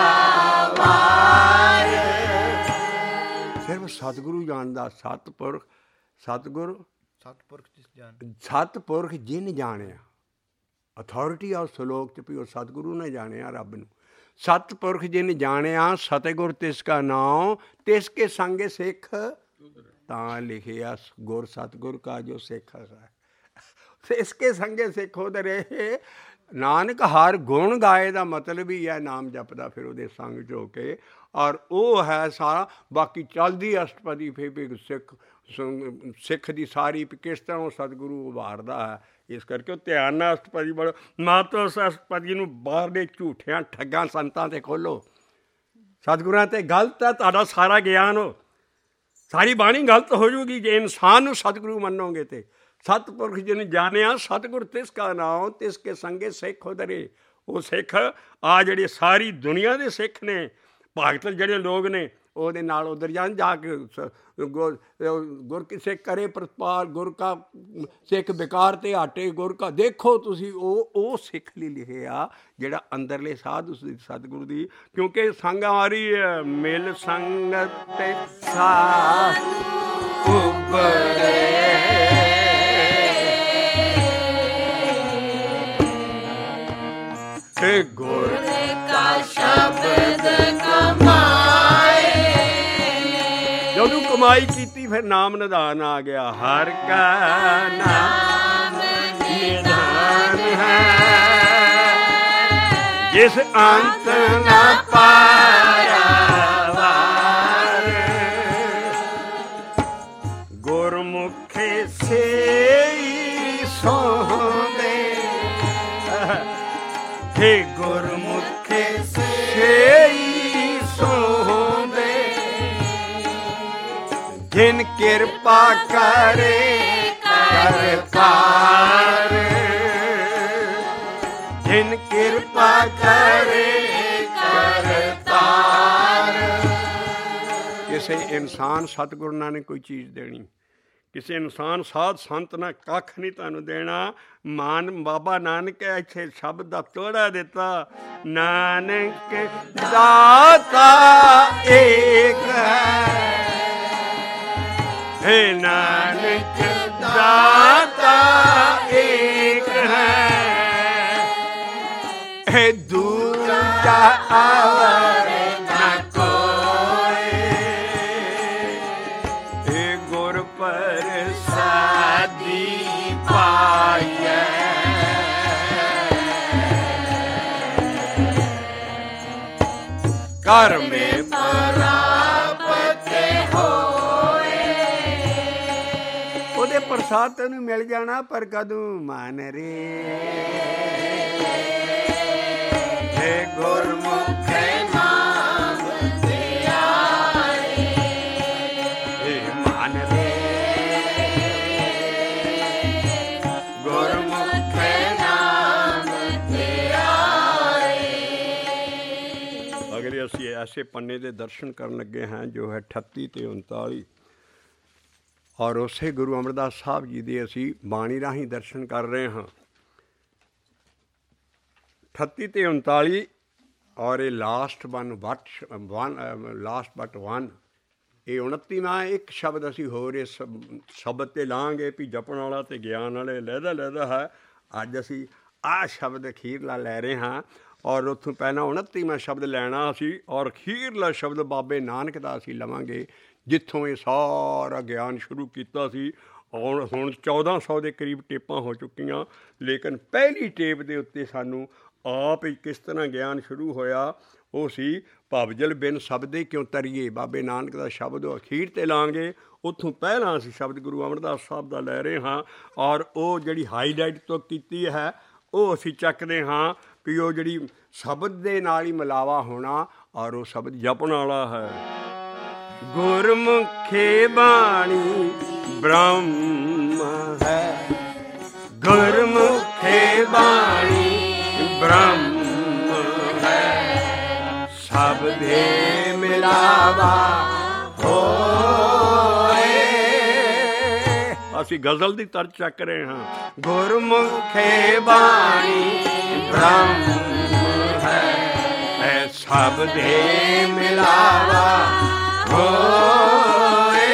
ਸਿਰਫ ਸਤਿਗੁਰੂ ਜਾਣਦਾ। ਸਤਿਪੁਰਖ, ਸਤਿਗੁਰ, ਸਤਿਪੁਰਖ ਜਿਸ ਜਾਣ, ਸਤਿਪੁਰਖ ਜਿਨ ਜਾਣਿਆ। ਅਥੋਰਿਟੀ ਆਫ ਸਲੋਕ 'ਚ ਵੀ ਉਹ ਸਤਿਗੁਰੂ ਨੇ ਜਾਣਿਆ ਰੱਬ ਨੂੰ। ਸਤਿਪੁਰਖ ਜਿਨ ਜਾਣਿਆ, ਸਤਿਗੁਰ ਤਿਸ ਕਾ ਨਾਉ, ਤਿਸ ਕੇ ਸੰਗੇ ਸਿੱਖ ਤਾਂ ਲਿਖਿਆ। ਗੁਰ ਸਤਿਗੁਰ ਕਾ ਜੋ ਸਿੱਖ ਹੈ, ਤਿਸ ਕੇ ਸੰਗੇ ਸਿੱਖ ਉਹਦੇ ਰਹੇ। ਨਾਨਕ ਹਰ ਗੁਣ ਗਾਏ ਦਾ ਮਤਲਬ ਹੀ ਹੈ ਨਾਮ ਜਪਦਾ ਫਿਰ ਉਹਦੇ ਸੰਗ 'ਚ ਹੋ ਕੇ। ਔਰ ਉਹ ਹੈ ਸਾਰਾ। ਬਾਕੀ ਚੱਲਦੀ ਅਸ਼ਟਪਦੀ ਫਿਰ ਵੀ ਸਿੱਖ ਸਿੱਖ ਦੀ ਸਾਰੀ ਕਿਸ ਤਰ੍ਹਾਂ ਉਹ ਸਤਿਗੁਰੂ ਉਭਾਰਦਾ ਹੈ। ਇਸ ਕਰਕੇ ਉਹ ਧਿਆਨ ਨਾਲ ਅਸ਼ਟਪਦੀ ਪੜ੍ਹੋ। ਮਾਤੋ ਉਸ ਅਸ਼ਟਪਦੀ ਨੂੰ ਬਾਹਰਲੇ ਝੂਠਿਆਂ ਠੱਗਾਂ ਸੰਤਾਂ 'ਤੇ ਖੋਲ੍ਹੋ। ਸਤਿਗੁਰਾਂ 'ਤੇ ਗਲਤ ਹੈ ਤੁਹਾਡਾ ਸਾਰਾ ਗਿਆਨ, ਹੋ ਸਾਰੀ ਬਾਣੀ ਗਲਤ ਹੋ ਜੂਗੀ ਜੇ ਇਨਸਾਨ ਨੂੰ ਸਤਿਗੁਰੂ ਮੰਨੋਗੇ। ਤੇ ਸਤਿਪੁਰਖ ਜਿਹਨੂੰ ਜਾਣਿਆ, ਸਤਿਗੁਰ ਤਿਸ ਕਾ ਨਾਉ, ਤਿਸ ਕੇ ਸੰਗੇ ਸਿੱਖ ਉਧਰੇ। ਉਹ ਸਿੱਖ ਆ ਜਿਹੜੇ ਸਾਰੀ ਦੁਨੀਆ ਦੇ ਸਿੱਖ ਨੇ, ਭਗਤ ਜਿਹੜੇ ਲੋਕ ਨੇ, ਉਹਦੇ ਨਾਲ ਉਧਰ ਜਾਣ ਜਾ ਕੇ ਗੁਰ ਗੁਰ ਕੀ ਸਿੱਖ ਕਰੇ ਪ੍ਰਤਪਾਲ, ਗੁਰ ਕਾ ਸਿੱਖ ਬੇਕਾਰ ਤੇ ਆਟੇ ਗੁਰ ਕਾ। ਦੇਖੋ ਤੁਸੀਂ ਉਹ ਉਹ ਸਿੱਖ ਲਈ ਲਿਖਿਆ ਜਿਹੜਾ ਅੰਦਰਲੇ ਸਾਧੂ ਸਤਿਗੁਰੂ ਦੀ। ਕਿਉਂਕਿ ਸੰਗ ਹਮਾਰੀ ਮਿਲ ਸੰਗਤ ਤੇ ਸਾਧੂ ਉਪਰੇ, ਗੁਰ ਕਾ ਸ਼ਬਦ ਕਮਾਏ। ਜਦੋਂ ਕਮਾਈ ਕੀਤੀ ਫਿਰ ਨਾਮ ਨਿਧਾਨ ਆ ਗਿਆ। ਹਰ ਕਾ ਨਾਮ ਨਿਧਾਨ ਹੈ, ਜਿਸ ਅੰਤ ਨਾ ਪਾਰਾਵਾਰ। ਜਿਨ ਕਿਰਪਾ ਕਰੇ ਕਰਤਾਰ, ਜਿਨ ਕਿਰਪਾ ਕਰੇ ਕਰਤਾਰ। ਕਿਸੇ ਇਨਸਾਨ ਸਤਿਗੁਰੂ ਨਾਲ ਨੇ ਕੋਈ ਚੀਜ਼ ਦੇਣੀ, ਕਿਸੇ ਇਨਸਾਨ ਸਾਧ ਸੰਤ ਨੇ ਕੱਖ ਨਹੀਂ ਤੁਹਾਨੂੰ ਦੇਣਾ। ਮਾਨ ਬਾਬਾ ਨਾਨਕ ਇੱਥੇ ਸ਼ਬਦ ਦਾ ਤੋੜਾ ਦਿੱਤਾ, ਨਾਨਕ ਦਾਤਾ ਏਕ ਹੈ, ਹੇ ਨਾਨਕ ਦਾਤਾ ਏਕ ਹੈ, ਹੈ ਦੂਜਾ ਆਵਰ ਨਾ ਕੋਇ, ਏ ਗੁਰ ਪ੍ਰਸਾਦੀ ਪਾਈਐ। ਕਰ ਮੇ ਪ੍ਰਾਪਤ ਹੋਏ, ਉਹਦੇ ਪ੍ਰਸਾਦ ਤੈਨੂੰ ਮਿਲ ਜਾਣਾ, ਪਰ ਕਦੋਂ ਮਨ ਰੇ ਗੁਰਮੁਖ ਨਾਮ ਧਿਆਏ, ਏ ਮਨ ਰੇ ਗੁਰਮੁਖ ਨਾਮ ਧਿਆਏ। ਅਗਲੇ ਅਸੀਂ ਐਸੇ ਪੰਨੇ ਦੇ ਦਰਸ਼ਨ ਕਰਨ ਲੱਗੇ ਹਾਂ ਜੋ ਹੈ ਅਠੱਤੀ ਤੇ ਉਨਤਾਲੀ, ਔਰ ਉਸੇ ਗੁਰੂ ਅਮਰਦਾਸ ਸਾਹਿਬ ਜੀ ਦੇ ਅਸੀਂ ਬਾਣੀ ਰਾਹੀਂ ਦਰਸ਼ਨ ਕਰ ਰਹੇ ਹਾਂ। ਅਠੱਤੀ ਤੇ ਉਨਤਾਲੀ, ਔਰ ਇਹ last one but one last but one, ਇਹ ਉਨੱਤੀਵਾਂ ਇੱਕ ਸ਼ਬਦ ਅਸੀਂ ਹੋਰ ਇਸ ਸ਼ਬਦ 'ਤੇ ਲਾਂਗੇ ਵੀ ਜਪਣ ਵਾਲਾ ਅਤੇ ਗਿਆਨ ਵਾਲੇ ਲਹਿਦਾ ਲਹਿਦਾ ਹੈ। ਅੱਜ ਅਸੀਂ ਆਹ ਸ਼ਬਦ ਅਖੀਰਲਾ ਲੈ ਰਹੇ ਹਾਂ, ਔਰ ਉੱਥੋਂ ਪਹਿਲਾਂ ਉਨੱਤੀਵਾਂ ਸ਼ਬਦ ਲੈਣਾ ਅਸੀਂ, ਔਰ ਅਖੀਰਲਾ ਸ਼ਬਦ ਬਾਬੇ ਨਾਨਕ ਦਾ ਅਸੀਂ ਲਵਾਂਗੇ, ਜਿੱਥੋਂ ਇਹ ਸਾਰਾ ਗਿਆਨ ਸ਼ੁਰੂ ਕੀਤਾ ਸੀ। ਔਰ ਹੁਣ ਚੌਦਾਂ ਸੌ ਦੇ ਕਰੀਬ ਟੇਪਾਂ ਹੋ ਚੁੱਕੀਆਂ, ਲੇਕਿਨ ਪਹਿਲੀ ਟੇਪ ਦੇ ਉੱਤੇ ਸਾਨੂੰ ਆਪ ਹੀ ਕਿਸ ਤਰ੍ਹਾਂ ਗਿਆਨ ਸ਼ੁਰੂ ਹੋਇਆ ਉਹ ਸੀ ਭਵਜਲ ਬਿਨ ਸ਼ਬਦੇ ਕਿਉਂ ਤਰੀਏ। ਬਾਬੇ ਨਾਨਕ ਦਾ ਸ਼ਬਦ ਉਹ ਅਖੀਰ 'ਤੇ ਲਾਂਗੇ, ਉੱਥੋਂ ਪਹਿਲਾਂ ਅਸੀਂ ਸ਼ਬਦ ਗੁਰੂ ਅਮਰਦਾਸ ਸਾਹਿਬ ਦਾ ਲੈ ਰਹੇ ਹਾਂ, ਔਰ ਉਹ ਜਿਹੜੀ ਹਾਈਲਾਈਟ ਤੋਂ ਕੀਤੀ ਹੈ ਉਹ ਅਸੀਂ ਚੱਕਦੇ ਹਾਂ ਵੀ ਉਹ ਜਿਹੜੀ ਸ਼ਬਦ ਦੇ ਨਾਲ ਹੀ ਮਿਲਾਵਾ ਹੋਣਾ, ਔਰ ਉਹ ਸ਼ਬਦ ਜਪਣ ਵਾਲਾ ਹੈ। ਗੁਰਮੁਖੇ ਬਾਣੀ ਬ੍ਰਹਮ ਹੈ, ਗੁਰਮੁਖੇ ਬਾਣੀ ਬ੍ਰਹਮ ਹੈ, ਸਭ ਦੇ ਮਿਲਾਵਾ ਹੋਏ। ਅਸੀਂ ਗਜ਼ਲ ਦੀ ਤਰਜ਼ ਚੱਕ ਰਹੇ ਹਾਂ। ਗੁਰਮੁਖੇ ਬਾਣੀ ਬ੍ਰਹਮ ਹੈ, ਸਭ ਦੇ ਮਿਲਾਵਾ ਹੋਏ।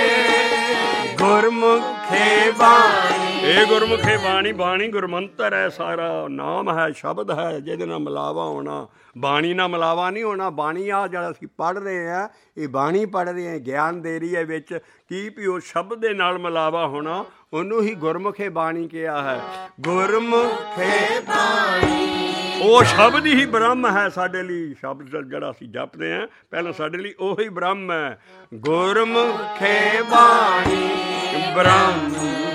ਗੁਰਮੁਖੇ ਬਾਣੀ, ਇਹ ਗੁਰਮੁਖੇ ਬਾਣੀ, ਬਾਣੀ ਗੁਰਮੰਤਰ ਹੈ, ਸਾਰਾ ਨਾਮ ਹੈ, ਸ਼ਬਦ ਹੈ, ਜਿਹਦੇ ਨਾਲ ਮਿਲਾਵਾ ਹੋਣਾ। ਬਾਣੀ ਨਾਲ ਮਿਲਾਵਾ ਨਹੀਂ ਹੋਣਾ। ਬਾਣੀ ਆ ਜਿਹੜਾ ਅਸੀਂ ਪੜ੍ਹ ਰਹੇ ਹਾਂ, ਇਹ ਬਾਣੀ ਪੜ੍ਹ ਰਹੇ ਹਾਂ, ਗਿਆਨ ਦੇ ਰਹੀ ਹੈ ਵਿੱਚ, ਕੀ ਵੀ ਉਹ ਸ਼ਬਦ ਦੇ ਨਾਲ ਮਿਲਾਵਾ ਹੋਣਾ, ਉਹਨੂੰ ਹੀ ਗੁਰਮੁਖੇ ਬਾਣੀ ਕਿਹਾ ਹੈ। ਗੁਰਮੁਖੇ ਬਾਣੀ, ਉਹ ਸ਼ਬਦ ਹੀ ਬ੍ਰਹਮ ਹੈ ਸਾਡੇ ਲਈ। ਸ਼ਬਦ ਜਿਹੜਾ ਅਸੀਂ ਜਪਦੇ ਹਾਂ ਪਹਿਲਾਂ ਸਾਡੇ ਲਈ ਉਹੀ ਬ੍ਰਹਮ ਹੈ। ਗੁਰਮੁਖੇ ਬਾਣੀ ਬ੍ਰਹਮ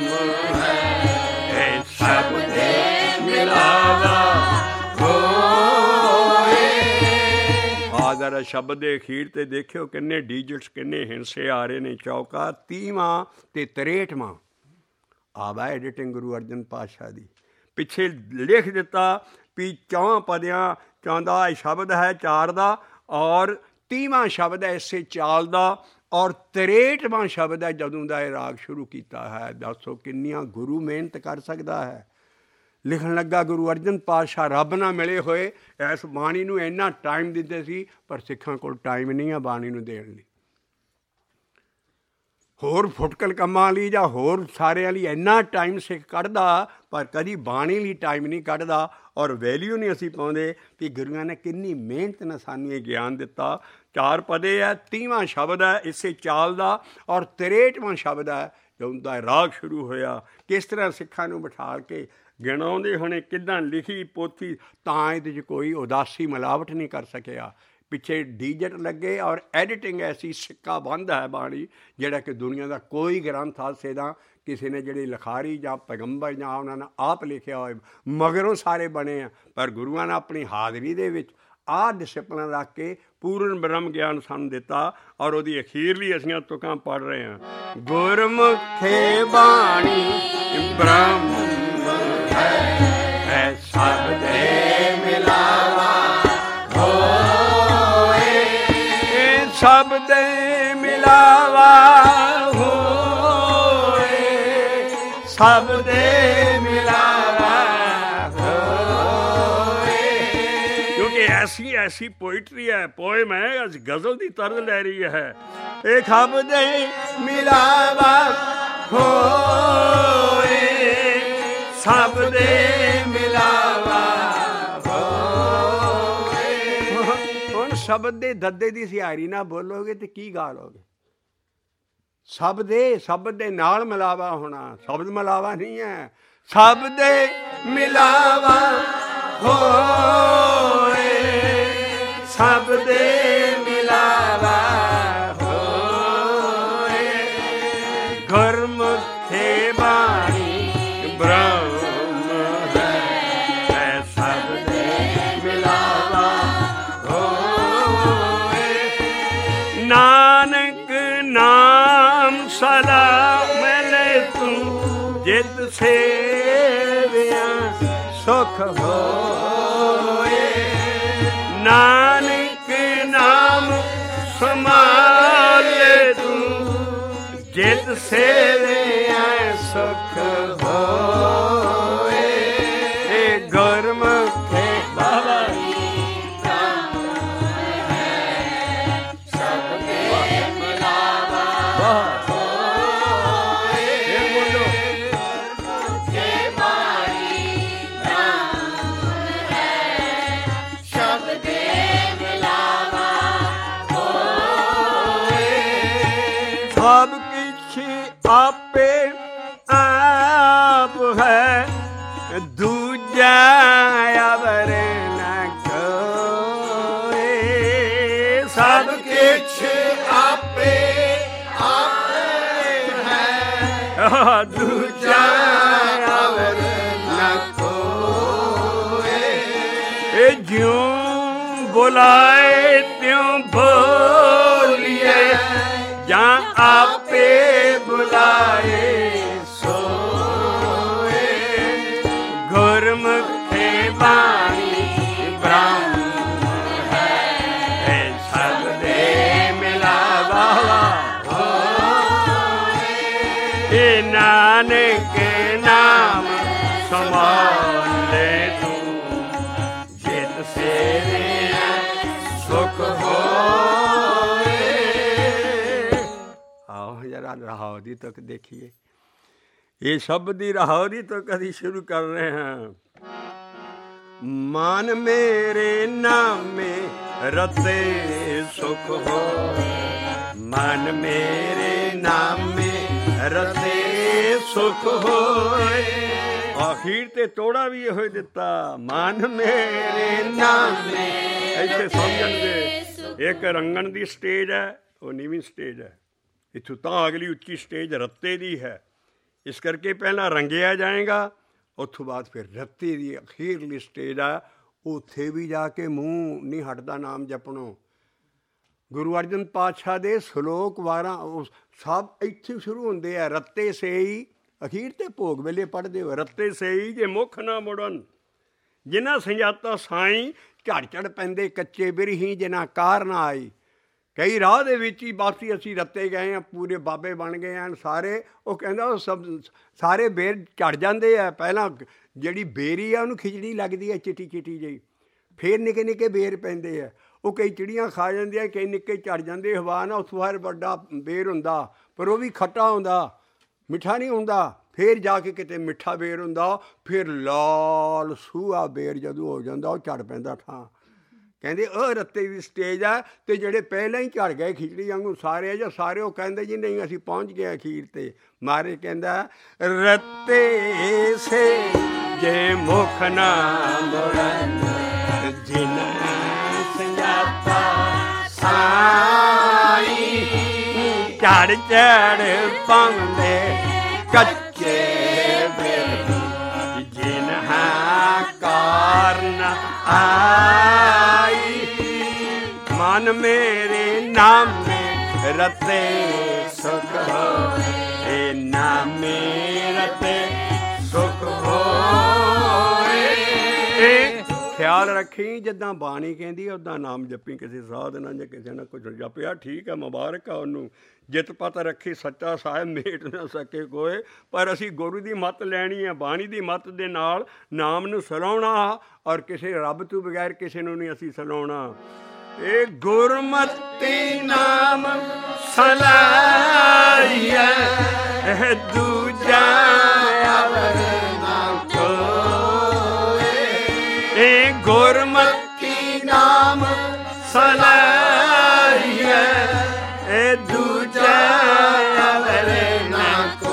ਹੈ, ਸਭ ਦੇ ਮਿਲਾਵਾ ਹੋਏ। ਆ ਜਰਾ ਸ਼ਬਦ ਦੇ ਅਖੀਰ 'ਤੇ ਦੇਖਿਓ ਕਿੰਨੇ ਡੀਜਿਟਸ, ਕਿੰਨੇ ਹਿੰਸੇ ਆ ਰਹੇ ਨੇ। ਚੌਕਾ ਤੀਹਵਾਂ ਅਤੇ ਤਰੇਹਠਵਾਂ ਆਵਾ ਐਡੀਟਿੰਗ ਗੁਰੂ ਅਰਜਨ ਪਾਤਸ਼ਾਹ ਦੀ, ਪਿੱਛੇ ਲਿਖ ਦਿੱਤਾ ਵੀ ਚੌਂ ਪਦਿਆਂ ਚਾਹੁੰਦਾ ਸ਼ਬਦ ਹੈ ਚਾਰ ਦਾ, ਔਰ ਤੀਹਵਾਂ ਸ਼ਬਦ ਹੈ ਇਸੇ ਚਾਲ ਦਾ, ਔਰ ਤਰੇਹਠਵਾਂ ਸ਼ਬਦ ਹੈ ਜਦੋਂ ਦਾ ਇਹ ਰਾਗ ਸ਼ੁਰੂ ਕੀਤਾ ਹੈ। ਦੱਸੋ ਕਿੰਨੀਆਂ ਗੁਰੂ ਮਿਹਨਤ ਕਰ ਸਕਦਾ ਹੈ। ਲਿਖਣ ਲੱਗਾ ਗੁਰੂ ਅਰਜਨ ਪਾਤਸ਼ਾਹ ਰੱਬ ਨਾਲ ਮਿਲੇ ਹੋਏ ਇਸ ਬਾਣੀ ਨੂੰ ਇੰਨਾ ਟਾਈਮ ਦਿੰਦੇ ਸੀ, ਪਰ ਸਿੱਖਾਂ ਕੋਲ ਟਾਈਮ ਨਹੀਂ ਆ ਬਾਣੀ ਨੂੰ ਦੇਣ ਲਈ। ਹੋਰ ਫੁਟਕਲ ਕੰਮਾਂ ਲਈ ਜਾਂ ਹੋਰ ਸਾਰਿਆਂ ਲਈ ਇੰਨਾ ਟਾਈਮ ਸਿੱਖ ਕੱਢਦਾ, ਪਰ ਕਦੀ ਬਾਣੀ ਲਈ ਟਾਈਮ ਨਹੀਂ ਕੱਢਦਾ, ਔਰ ਵੈਲਿਊ ਨਹੀਂ ਅਸੀਂ ਪਾਉਂਦੇ ਵੀ ਗੁਰੂਆਂ ਨੇ ਕਿੰਨੀ ਮਿਹਨਤ ਨਾਲ ਸਾਨੂੰ ਇਹ ਗਿਆਨ ਦਿੱਤਾ। ਚਾਰ ਪਦੇ ਹੈ, ਤੀਹਵਾਂ ਸ਼ਬਦ ਹੈ ਇਸੇ ਚਾਲ ਦਾ, ਔਰ ਤਰੇਹਠਵਾਂ ਸ਼ਬਦ ਹੈ ਜਦੋਂ ਦਾ ਰਾਗ ਸ਼ੁਰੂ ਹੋਇਆ। ਕਿਸ ਤਰ੍ਹਾਂ ਸਿੱਖਾਂ ਨੂੰ ਬਿਠਾਲ ਕੇ ਗਿਣਾਉਂਦੇ ਹੋਣੇ, ਕਿੱਦਾਂ ਲਿਖੀ ਪੋਥੀ, ਤਾਂ ਇਹਦੇ 'ਚ ਕੋਈ ਉਦਾਸੀ ਮਿਲਾਵਟ ਨਹੀਂ ਕਰ ਸਕਿਆ। ਪਿੱਛੇ ਡੀਜਟ ਲੱਗੇ, ਔਰ ਐਡੀਟਿੰਗ ਐਸੀ ਸਿੱਕਾ ਬੰਦ ਹੈ ਬਾਣੀ, ਜਿਹੜਾ ਕਿ ਦੁਨੀਆ ਦਾ ਕੋਈ ਗ੍ਰੰਥ ਹਾਸੇ ਦਾ ਕਿਸੇ ਨੇ ਜਿਹੜੀ ਲਿਖਾਰੀ ਜਾਂ ਪੈਗੰਬਰ ਜਾਂ ਉਹਨਾਂ ਨੇ ਆਪ ਲਿਖਿਆ ਹੋਏ ਮਗਰੋਂ ਸਾਰੇ ਬਣੇ ਆ, ਪਰ ਗੁਰੂਆਂ ਨੇ ਆਪਣੀ ਹਾਜ਼ਰੀ ਦੇ ਵਿੱਚ ਆਹ ਡਿਸਿਪਲਿਨ ਰੱਖ ਕੇ ਪੂਰਨ ਬ੍ਰਹਮ ਗਿਆਨ ਸਾਨੂੰ ਦਿੱਤਾ। ਔਰ ਉਹਦੀ ਅਖੀਰਲੀ ਅਸੀਂ ਤੁਕਾਂ ਪੜ੍ਹ ਰਹੇ ਹਾਂ। ਗੁਰਮੁਖੇ ਬਾਣੀ ਬ੍ਰਹਮ ਹੈ, ਸਭ ਦੇ ਮਿਲਾਵਾ ਹੋਏ, ਸਭ ਦੇ ਮਿਲਾਵਾ ਹੋਏ, ਸਭ ਦੇ ਮਿਲਾਵਾ ਹੋਏ। ਕਿਉਂਕਿ ਐਸੀ ਐਸੀ ਪੋਇਟਰੀ ਹੈ, ਪੋਇਮ ਹੈ, ਅੱਜ ਗਜ਼ਲ ਦੀ ਤਰਜ਼ ਲੈ ਰਹੀ ਹੈ। ਇਹ ਸਭ ਦੇ ਮਿਲਾਵਾ ਹੋਏ, ਸਭ ਦੇ ਮਿਲਾਵਾ ਹੋਏ। ਹੁਣ ਸ਼ਬਦ ਦੇ ਦੱਦੇ ਦੀ ਸਿਹਾਰੀ ਨਾ ਬੋਲੋਗੇ ਤੇ ਕੀ ਗਾ ਲੋਗੇ? ਸਭ ਦੇ, ਸ਼ਬਦ ਦੇ ਨਾਲ ਮਿਲਾਵਾ ਹੋਣਾ, ਸ਼ਬਦ ਮਿਲਾਵਾ ਨਹੀਂ ਹੈ। ਸਭ ਦੇ ਮਿਲਾਵਾ ਹੋਏ, ਸਭ ਦੇ ਮਿਲਾਵਾ ਹੋਏ। ਗੁਰਮੁਖੇ ਬਾਣੀ ਬ੍ਰਹਮ ਹੈ, ਸਭ ਦੇ ਮਿਲਾਵਾ ਹੋਏ। ਨਾਨਕ ਨਾਮ ਸਦਾ ਮਿਲੇ ਤੂੰ, ਜਿਤ ਸੇਵਿਆ ਸੁਖ ਹੋਏ। ਨਾਨਕ ਨਾਮ ਸੰਭਾਲੇ ਤੂੰ, ਜਿਤ ਸੇਵਿਆ ਸੁਖ ਹੋਏ। ਇਹ ਗੁਰਮੁਖੇ ਬਾਣੀ ਸਭ ਕੁਛ ਆਪੇ ਆਪ ਹੈ, ਦੂਜਾ ਅਵਰ ਨ ਕੋਇ। ਸਭ ਕੁਛ ਆਪੇ ਆਪ ਹੈ, ਦੂਜਾ ਅਵਰ ਨ ਕੋਇ। ਇਹ ਜਿਉਂ ਬੁਲਾਏ ਤਿਉਂ ਬੋਲੀਏ, ਜਾਂ ਆਪੇ ਬੁਲਾਏ ਸੋਏ। ਗੁਰਮੁਖੇ ਬਾਣੀ ਬ੍ਰਹਮ ਹੈ, ਸਭ ਦੇ ਮਿਲਾਵਾ ਹੋਏ। ਇਹ ਨਾਨਕ ਨਾਮ ਸੰਭਾਲੇ ਤੂੰ, ਜਿਤ ਸੇਵਿਆ ਸੁਖ ਹੋਏ। ਆਓ ਜਰਾ ਰਹਾਉ ਦੀ ਤੁਕ ਦੇਖੀਏ। ਇਹ ਸ਼ਬਦ ਦੀ ਰਹਾਉ ਦੀ ਤੁਕ ਅਸੀਂ ਸ਼ੁਰੂ ਕਰ ਰਹੇ ਹਾਂ। ਮਨ ਮੇਰੇ ਨਾਮੇ ਰਤੇ ਸੁਖ ਹੋਏ, ਮਨ ਮੇਰੇ ਨਾਮੇ ਰਤੇ ਸੁਖ ਹੋਏ। ਆਖੀਰ ਤੇ ਤੋੜਾ ਵੀ ਇਹੋ ਹੀ ਦਿੱਤਾ, ਮਨ ਮੇਰੇ ਨਾਮੇ। ਇੱਥੇ ਸਮਝਣਗੇ ਇੱਕ ਰੰਗਣ ਦੀ ਸਟੇਜ ਹੈ, ਉਹ ਨੀਵੀਂ ਸਟੇਜ ਹੈ। ਇੱਥੋਂ ਤਾਂ ਅਗਲੀ ਉੱਚੀ ਸਟੇਜ ਰੱਤੇ ਦੀ ਹੈ। ਇਸ ਕਰਕੇ ਪਹਿਲਾਂ ਰੰਗਿਆ ਜਾਏਗਾ, ਉੱਥੋਂ ਬਾਅਦ ਫਿਰ ਰੱਤੇ ਦੀ ਅਖੀਰਲੀ ਸਟੇਜ ਆ। ਉੱਥੇ ਵੀ ਜਾ ਕੇ ਮੂੰਹ ਨਹੀਂ ਹਟਦਾ ਨਾਮ ਜਪਣੋਂ। ਗੁਰੂ ਅਰਜਨ ਪਾਤਸ਼ਾਹ ਦੇ ਸ਼ਲੋਕ ਵਾਰਾਂ ਉਹ ਸਭ ਇੱਥੇ ਸ਼ੁਰੂ ਹੁੰਦੇ ਆ। ਰੱਤੇ ਸੇਈ, ਅਖੀਰ ਤੇ ਭੋਗ ਵੇਲੇ ਪੜ੍ਹਦੇ ਹੋ। ਰੱਤੇ ਸੇਈ ਜੇ ਮੁੱਖ ਨਾ ਮੁੜਨ, ਜਿਨ੍ਹਾਂ ਸੰਜਾਤਾ ਸਾਈਂ ਝੜ ਝੜ ਪੈਂਦੇ ਕੱਚੇ ਬਿਰਹੀ, ਜਿਨ੍ਹਾਂ ਕਾਰ ਨਾ ਆਈ। ਕਈ ਰਾਹ ਦੇ ਵਿੱਚ ਹੀ ਬਾਸੀ ਅਸੀਂ ਰੱਤੇ ਗਏ ਹਾਂ, ਪੂਰੇ ਬਾਬੇ ਬਣ ਗਏ ਹਨ ਸਾਰੇ। ਉਹ ਕਹਿੰਦਾ ਉਹ ਸਭ ਸਾਰੇ ਬੇਰ ਝੜ ਜਾਂਦੇ ਆ। ਪਹਿਲਾਂ ਜਿਹੜੀ ਬੇਰੀ ਆ ਉਹਨੂੰ ਖਿਚੜੀ ਲੱਗਦੀ ਹੈ ਚਿੱਟੀ ਚਿੱਟੀ ਜਿਹੀ, ਫਿਰ ਨਿੱਕੇ ਨਿੱਕੇ ਬੇਰ ਪੈਂਦੇ ਆ। ਉਹ ਕਈ ਚਿੜੀਆਂ ਖਾ ਜਾਂਦੀਆਂ, ਕਈ ਨਿੱਕੇ ਝੜ ਜਾਂਦੇ ਹਵਾ ਨਾਲ। ਉੱਥੋਂ ਹਰ ਵੱਡਾ ਬੇਰ ਹੁੰਦਾ, ਪਰ ਉਹ ਵੀ ਖੱਟਾ ਹੁੰਦਾ, ਮਿੱਠਾ ਨਹੀਂ ਹੁੰਦਾ। ਫਿਰ ਜਾ ਕੇ ਕਿਤੇ ਮਿੱਠਾ ਬੇਰ ਹੁੰਦਾ, ਫਿਰ ਲਾਲ ਸੂਹਾ ਬੇਰ ਜਦੋਂ ਹੋ ਜਾਂਦਾ ਉਹ ਝੜ ਪੈਂਦਾ ਥਾਂ। ਕਹਿੰਦੇ ਉਹ ਰੱਤੇ ਦੀ ਸਟੇਜ ਆ। ਅਤੇ ਜਿਹੜੇ ਪਹਿਲਾਂ ਹੀ ਝੜ ਗਏ ਖਿਚੜੀ ਵਾਂਗੂ ਸਾਰੇ ਆ ਜਾਂ ਸਾਰੇ, ਉਹ ਕਹਿੰਦੇ ਜੀ ਨਹੀਂ ਅਸੀਂ ਪਹੁੰਚ ਗਏ ਅਖੀਰ 'ਤੇ। ਮਾਰੇ ਕਹਿੰਦਾ ਰੱਤੇ ਸੇ ਜੇ ਮੁਖ ਨਾ ਮੁੜਨ, ਜਿਨ੍ਹਾਂ ਸੰਜਾਤਾ ਸਾਈਂ ਝੜ ਝੜ ਪਾਉਂਦੇ ਕੱਚੇ ਬਿਰਹੀ, ਜਿਨ੍ਹਾਂ ਕਾਰਨ ਆਈ। ਮੇਰੇ ਨਾਮੇ ਰਤੇ ਸੁਖ ਹੋਏ, ਏ ਨਾਮੇ ਰਤੇ ਸੁਖ ਹੋਏ। ਖਿਆਲ ਰੱਖੀ ਜਿੱਦਾਂ ਬਾਣੀ ਕਹਿੰਦੀ ਉੱਦਾਂ ਨਾਮ ਜਪੀ, ਕਿਸੇ ਸਾਧ ਨਾਲ ਜਾਂ ਕਿਸੇ ਨਾਲ ਕੁਝ ਜਪਿਆ ਠੀਕ ਹੈ, ਮੁਬਾਰਕ ਆ ਉਹਨੂੰ। ਜਿਤ ਪਤ ਰੱਖੀ ਸੱਚਾ ਸਾਹਿਬ ਮੇਟ ਨਾ ਸਕੇ ਕੋਏ। ਪਰ ਅਸੀਂ ਗੁਰੂ ਦੀ ਮੱਤ ਲੈਣੀ ਹੈ, ਬਾਣੀ ਦੀ ਮੱਤ ਦੇ ਨਾਲ ਨਾਮ ਨੂੰ ਸਲਾਉਣਾ, ਔਰ ਕਿਸੇ ਰੱਬ ਤੋਂ ਬਗੈਰ ਕਿਸੇ ਨੂੰ ਨਹੀਂ ਅਸੀਂ ਸਲਾਉਣਾ। ਇਹ ਗੁਰਮਤਿ ਨਾਮ ਸਲਾਹੀਐ, ਇਹ ਦੂਜਾ ਅਵਰ ਨਾ ਕੋਇ। ਇਹ ਗੁਰਮਤਿ ਨਾਮ ਸਲਾਹੀਐ, ਇਹ ਦੂਜਾ ਅਵਰ ਨਾ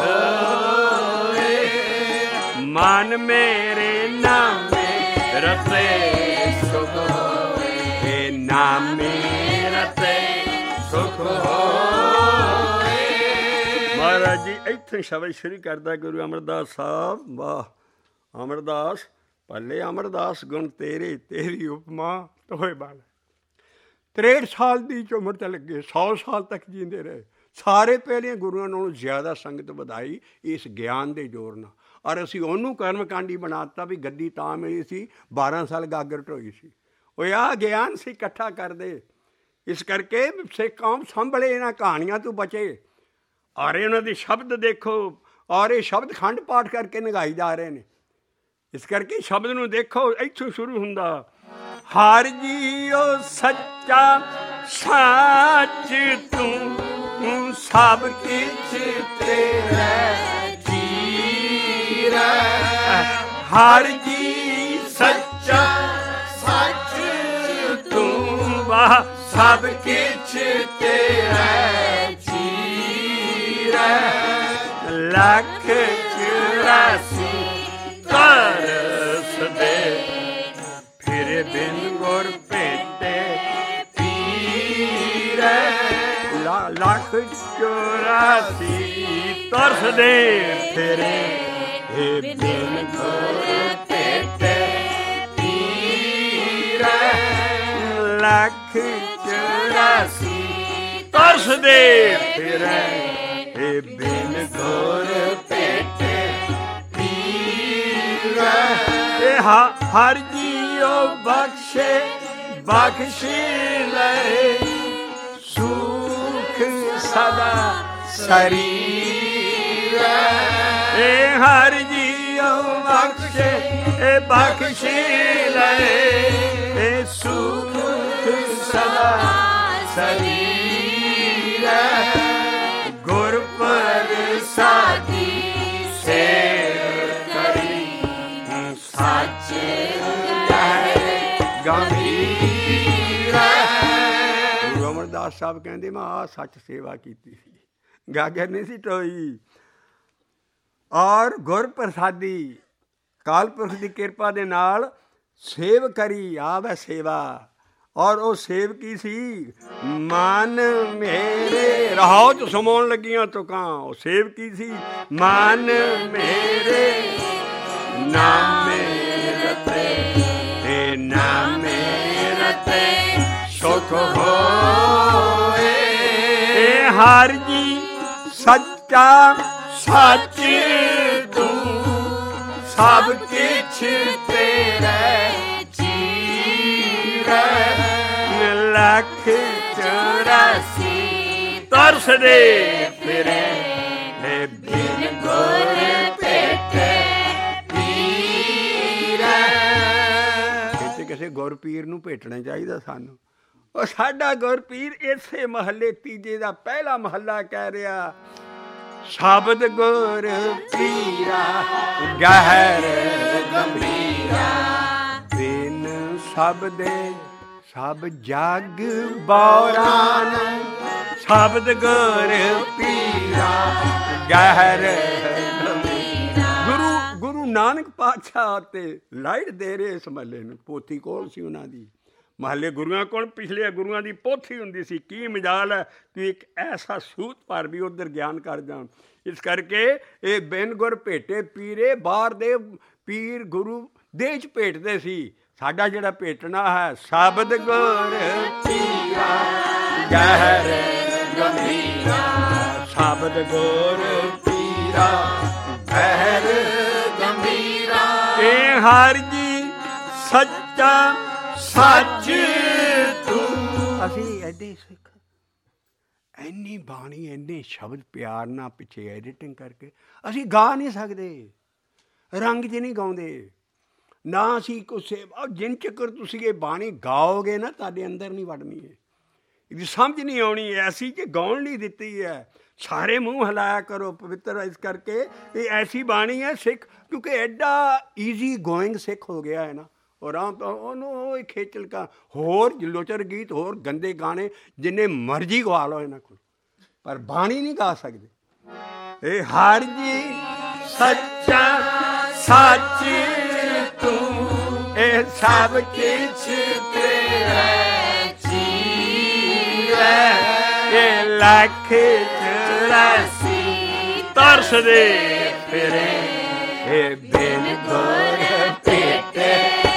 ਕੋਇ। ਮਨ ਮੇਰੇ ਨਾਮੇ ਰਤੇ ਸੁਖ ਹੋਏ, ਇਹ ਨਾਮੇ ਰਤੇ ਸੁਖ ਹੋਏ। ਮਹਾਰਾਜ ਜੀ ਇੱਥੇ ਸ਼ਬਦ ਸ਼ੁਰੂ ਕਰਦਾ ਗੁਰੂ ਅਮਰਦਾਸ ਸਾਹਿਬ। ਵਾਹ ਅਮਰਦਾਸ ਭਲੇ ਅਮਰਦਾਸ ਗੁਣ ਤੇਰੇ, ਤੇਰੀ ਉਪਮਾ ਤੋਏ ਬਾਲ। ਤ੍ਰੇਹਠ ਸਾਲ ਦੀ ਉਮਰ 'ਚ ਲੱਗੇ, ਸੌ ਸਾਲ ਤੱਕ ਜੀਂਦੇ ਰਹੇ। ਸਾਰੇ ਪਹਿਲੇ ਗੁਰੂਆਂ ਨਾਲੋਂ ਜ਼ਿਆਦਾ ਸੰਗਤ ਵਧਾਈ ਇਸ ਗਿਆਨ ਦੇ ਜ਼ੋਰ ਨਾਲ। ਔਰ ਅਸੀਂ ਉਹਨੂੰ ਕਰਮਕਾਂਡੀ ਬਣਾ ਦਿੱਤਾ ਵੀ ਗੱਦੀ ਤਾਂ ਮਿਲੀ ਸੀ, ਬਾਰਾਂ ਸਾਲ ਗਾਗਰ ਢੋਈ ਸੀ। ਉਹ ਆਹ ਗਿਆਨ ਸੀ ਇਕੱਠਾ ਕਰਦੇ। ਇਸ ਕਰਕੇ ਸਿੱਖ ਕੌਮ ਸੰਭਲੇ, ਇਹਨਾਂ ਕਹਾਣੀਆਂ ਤੋਂ ਬਚੇ। ਔਰ ਇਹਨਾਂ ਦੇ ਸ਼ਬਦ ਦੇਖੋ, ਔਰ ਇਹ ਸ਼ਬਦ ਖੰਡ ਪਾਠ ਕਰਕੇ ਨਿਗਾਈ ਜਾ ਰਹੇ ਨੇ। ਇਸ ਕਰਕੇ ਸ਼ਬਦ ਨੂੰ ਦੇਖੋ, ਇੱਥੋਂ ਸ਼ੁਰੂ ਹੁੰਦਾ। ਹਰ ਜੀਓ ਸੱਚਾ ਸੱਚ ਤੂੰ, ਸਭ ਕਿਛ ਤੇਰਾ ਜੀਰਾ। ਹਰ ਜੀ ਸੱਚਾ ਸੱਚ ਤੂੰ, ਵਾਹ ਸਭ ਕਿਛ ਤੇਰਾ ਜੀਰਾ। ਲੱਖ ਚੁਰਾਸੀ ਤਰਸ ਦੇ, ਫਿਰ ਬਿਨ ਗੁਰ ਭੇਟੇ ਪੀਰੇ। ਲੱਖ ਚੁਰਾਸੀ ਤਰਸ ਦੇ, ਫਿਰੇ ਬਿਨ ਗੁਰ ਭੇਟੇ ਪੀਰੇ। ਲੱਖ ਚੁਰਾਸੀ ਤਰਸ ਦੇ, ਫਿਰੇ ਬਿਨ ਗੁਰ ਭੇਟੇ ਪੀਰੇ। ਹਰ ਜੀਓ ਬਖਸ਼ੇ ਬਖਸ਼ੀ ਲਏ, ਸੁਖ ਸਦਾ ਸਰੀਰ। ਇਹ ਹਰ ਜੀਓ ਬਖਸ਼ੇ ਬਖਸ਼ੀ ਲਏ, ਇਹ ਸੁਖ ਸਦਾ ਸਰੀਰ। ਗੁਰ ਪ੍ਰਸਾਦੀ ਸੇਵ ਕਰੀ, ਸੱਚ ਗੰਭੀਰ। ਗੁਰੂ ਅਮਰਦਾਸ ਸਾਹਿਬ ਕਹਿੰਦੇ ਮੈਂ ਆਹ ਸੱਚ ਸੇਵਾ ਕੀਤੀ ਸੀ, ਗਾਗਰ ਨਹੀਂ ਸੀ ਟੋਈ। ਔਰ ਗੁਰ ਪ੍ਰਸਾਦੀ ਕਾਲ ਪੁਰਖ ਦੀ ਕਿਰਪਾ ਦੇ ਨਾਲ ਸੇਵ ਕਰੀ, ਆਵੈ ਸੇਵਾ। ਔਰ ਉਹ ਸੇਵ ਕੀ ਸੀ? ਮਨ ਮੇਰੇ ਰਹਾਉ ਚ ਸਮਾਉਣ ਲੱਗੀਆਂ ਤੁਕਾਂ। ਉਹ ਸੇਵ ਕੀ ਸੀ? ਮਨ ਮੇਰੇ ਨਾਮੇ ਰਤੇ, ਤੇ ਨਾਮੇ ਰਤੇ ਸੁਖ ਹੋਏ। ਹਰ ਜੀ ਸੱਚਾ ਸੱਚ ਤੂੰ, ਸਭ ਕਿਛ ਤੇਰੇ ਜੀਰੇ। ਲੱਖ ਚੁਰਾਸੀ ਤਰਸ ਦੇ, ਫਿਰੇ ਬਿਨ ਗੁਰ ਭੇਟੇ ਪੀਰੇ। ਕਿਸੇ ਕਿਸੇ ਗੁਰ ਪੀਰ ਨੂੰ ਭੇਟਣਾ ਚਾਹੀਦਾ ਸਾਨੂੰ। ਉਹ ਸਾਡਾ ਗੁਰ ਪੀਰ ਇਸੇ ਮਹੱਲੇ ਤੀਜੇ ਦਾ ਪਹਿਲਾ ਮਹੱਲਾ ਕਹਿ ਰਿਹਾ, ਸ਼ਬਦ ਗੁਰ ਪੀਰਾ ਗਹਿਰ ਗੰਭੀਰਾ। ਬਿਨ ਸ਼ਬਦੇ ਸਭ ਜਗ ਬੌਰਾਨ, ਸ਼ਬਦ ਗੁਰ ਪੀਰਾ ਗਹਿਰ ਗੰਭੀਰਾ। ਗੁਰੂ ਗੁਰੂ ਨਾਨਕ ਪਾਤਸ਼ਾਹ ਤੇ ਲਾਈਟ ਦੇ ਰਹੇ ਇਸ ਮਹੱਲੇ ਨੂੰ। ਪੋਥੀ ਕੋਲ ਸੀ ਉਹਨਾਂ ਦੀ, ਮਹੱਲੇ ਗੁਰੂਆਂ ਕੋਲ ਪਿਛਲੇ ਗੁਰੂਆਂ ਦੀ ਪੋਥੀ ਹੁੰਦੀ ਸੀ। ਕੀ ਮਜਾਲ ਹੈ ਕਿ ਇੱਕ ਐਸਾ ਸੂਤ ਪਰ ਵੀ ਉੱਧਰ ਗਿਆਨ ਕਰ ਜਾਣ। ਇਸ ਕਰਕੇ ਇਹ ਬਿਨ ਗੁਰ ਭੇਟੇ ਪੀਰੇ, ਬਾਹਰ ਦੇ ਪੀਰ ਗੁਰੂ ਦੇਹ 'ਚ ਭੇਟਦੇ ਸੀ। ਸਾਡਾ ਜਿਹੜਾ ਭੇਟਣਾ ਹੈ, ਸ਼ਬਦ ਗੁਰ ਪੀਰਾ ਗਹਿਰ ਗੰਭੀਰਾ, ਸ਼ਬਦ ਗੁਰ ਪੀਰਾ ਗਹਿਰ ਗੰਭੀਰਾ, ਇਹ ਹਰ ਜੀ ਸੱਚਾ ਸੱਚ ਤੂੰ। ਅਸੀਂ ਐਡੇ ਸਿੱਖ, ਇੰਨੀ ਬਾਣੀ, ਇੰਨੇ ਸ਼ਬਦ ਪਿਆਰ ਨਾਲ ਪਿੱਛੇ ਐਡੀਟਿੰਗ ਕਰਕੇ ਅਸੀਂ ਗਾ ਨਹੀਂ ਸਕਦੇ, ਰੰਗ 'ਚ ਨਹੀਂ ਗਾਉਂਦੇ ਨਾ ਅਸੀਂ ਕੁਛ। ਜਿੰਨ ਚੱਕਰ ਤੁਸੀਂ ਇਹ ਬਾਣੀ ਗਾਓਗੇ ਨਾ, ਤੁਹਾਡੇ ਅੰਦਰ ਨਹੀਂ ਵੜਨੀ ਹੈ, ਇਹਦੀ ਸਮਝ ਨਹੀਂ ਆਉਣੀ। ਐਸੀ ਕਿ ਗਾਉਣ ਲਈ ਦਿੱਤੀ ਹੈ, ਸਾਰੇ ਮੂੰਹ ਹਿਲਾਇਆ ਕਰੋ ਪਵਿੱਤਰ। ਇਸ ਕਰਕੇ ਇਹ ਐਸੀ ਬਾਣੀ ਹੈ ਸਿੱਖ, ਕਿਉਂਕਿ ਐਡਾ ਈਜ਼ੀ ਗੋਇੰਗ ਸਿੱਖ ਹੋ ਗਿਆ ਹੈ ਨਾ, ਔਰ ਉਹਨੂੰ ਉਹ ਖੇਚਲ ਕਾ ਹੋਰ ਲੋਚਰ ਗੀਤ, ਹੋਰ ਗੰਦੇ ਗਾਣੇ ਜਿੰਨੇ ਮਰਜ਼ੀ ਗਵਾ ਲਓ ਇਹਨਾਂ ਕੋਲ, ਪਰ ਬਾਣੀ ਨਹੀਂ ਗਾ ਸਕਦੇ। ਇਹ ਹਰ ਜੀ ਸੱਚਾ ਸੱਚ ਤੂੰ, ਇਹ ਸਭ ਕੁਛ ਤੇਰਾ ਚੀਰਾ, ਇਹ ਲੱਖ ਚੁਰਾਸੀ ਤਰਸਦੇ ਫਿਰੇ, ਇਹ ਬਿਨ ਗੁਰ ਭੇਟੇ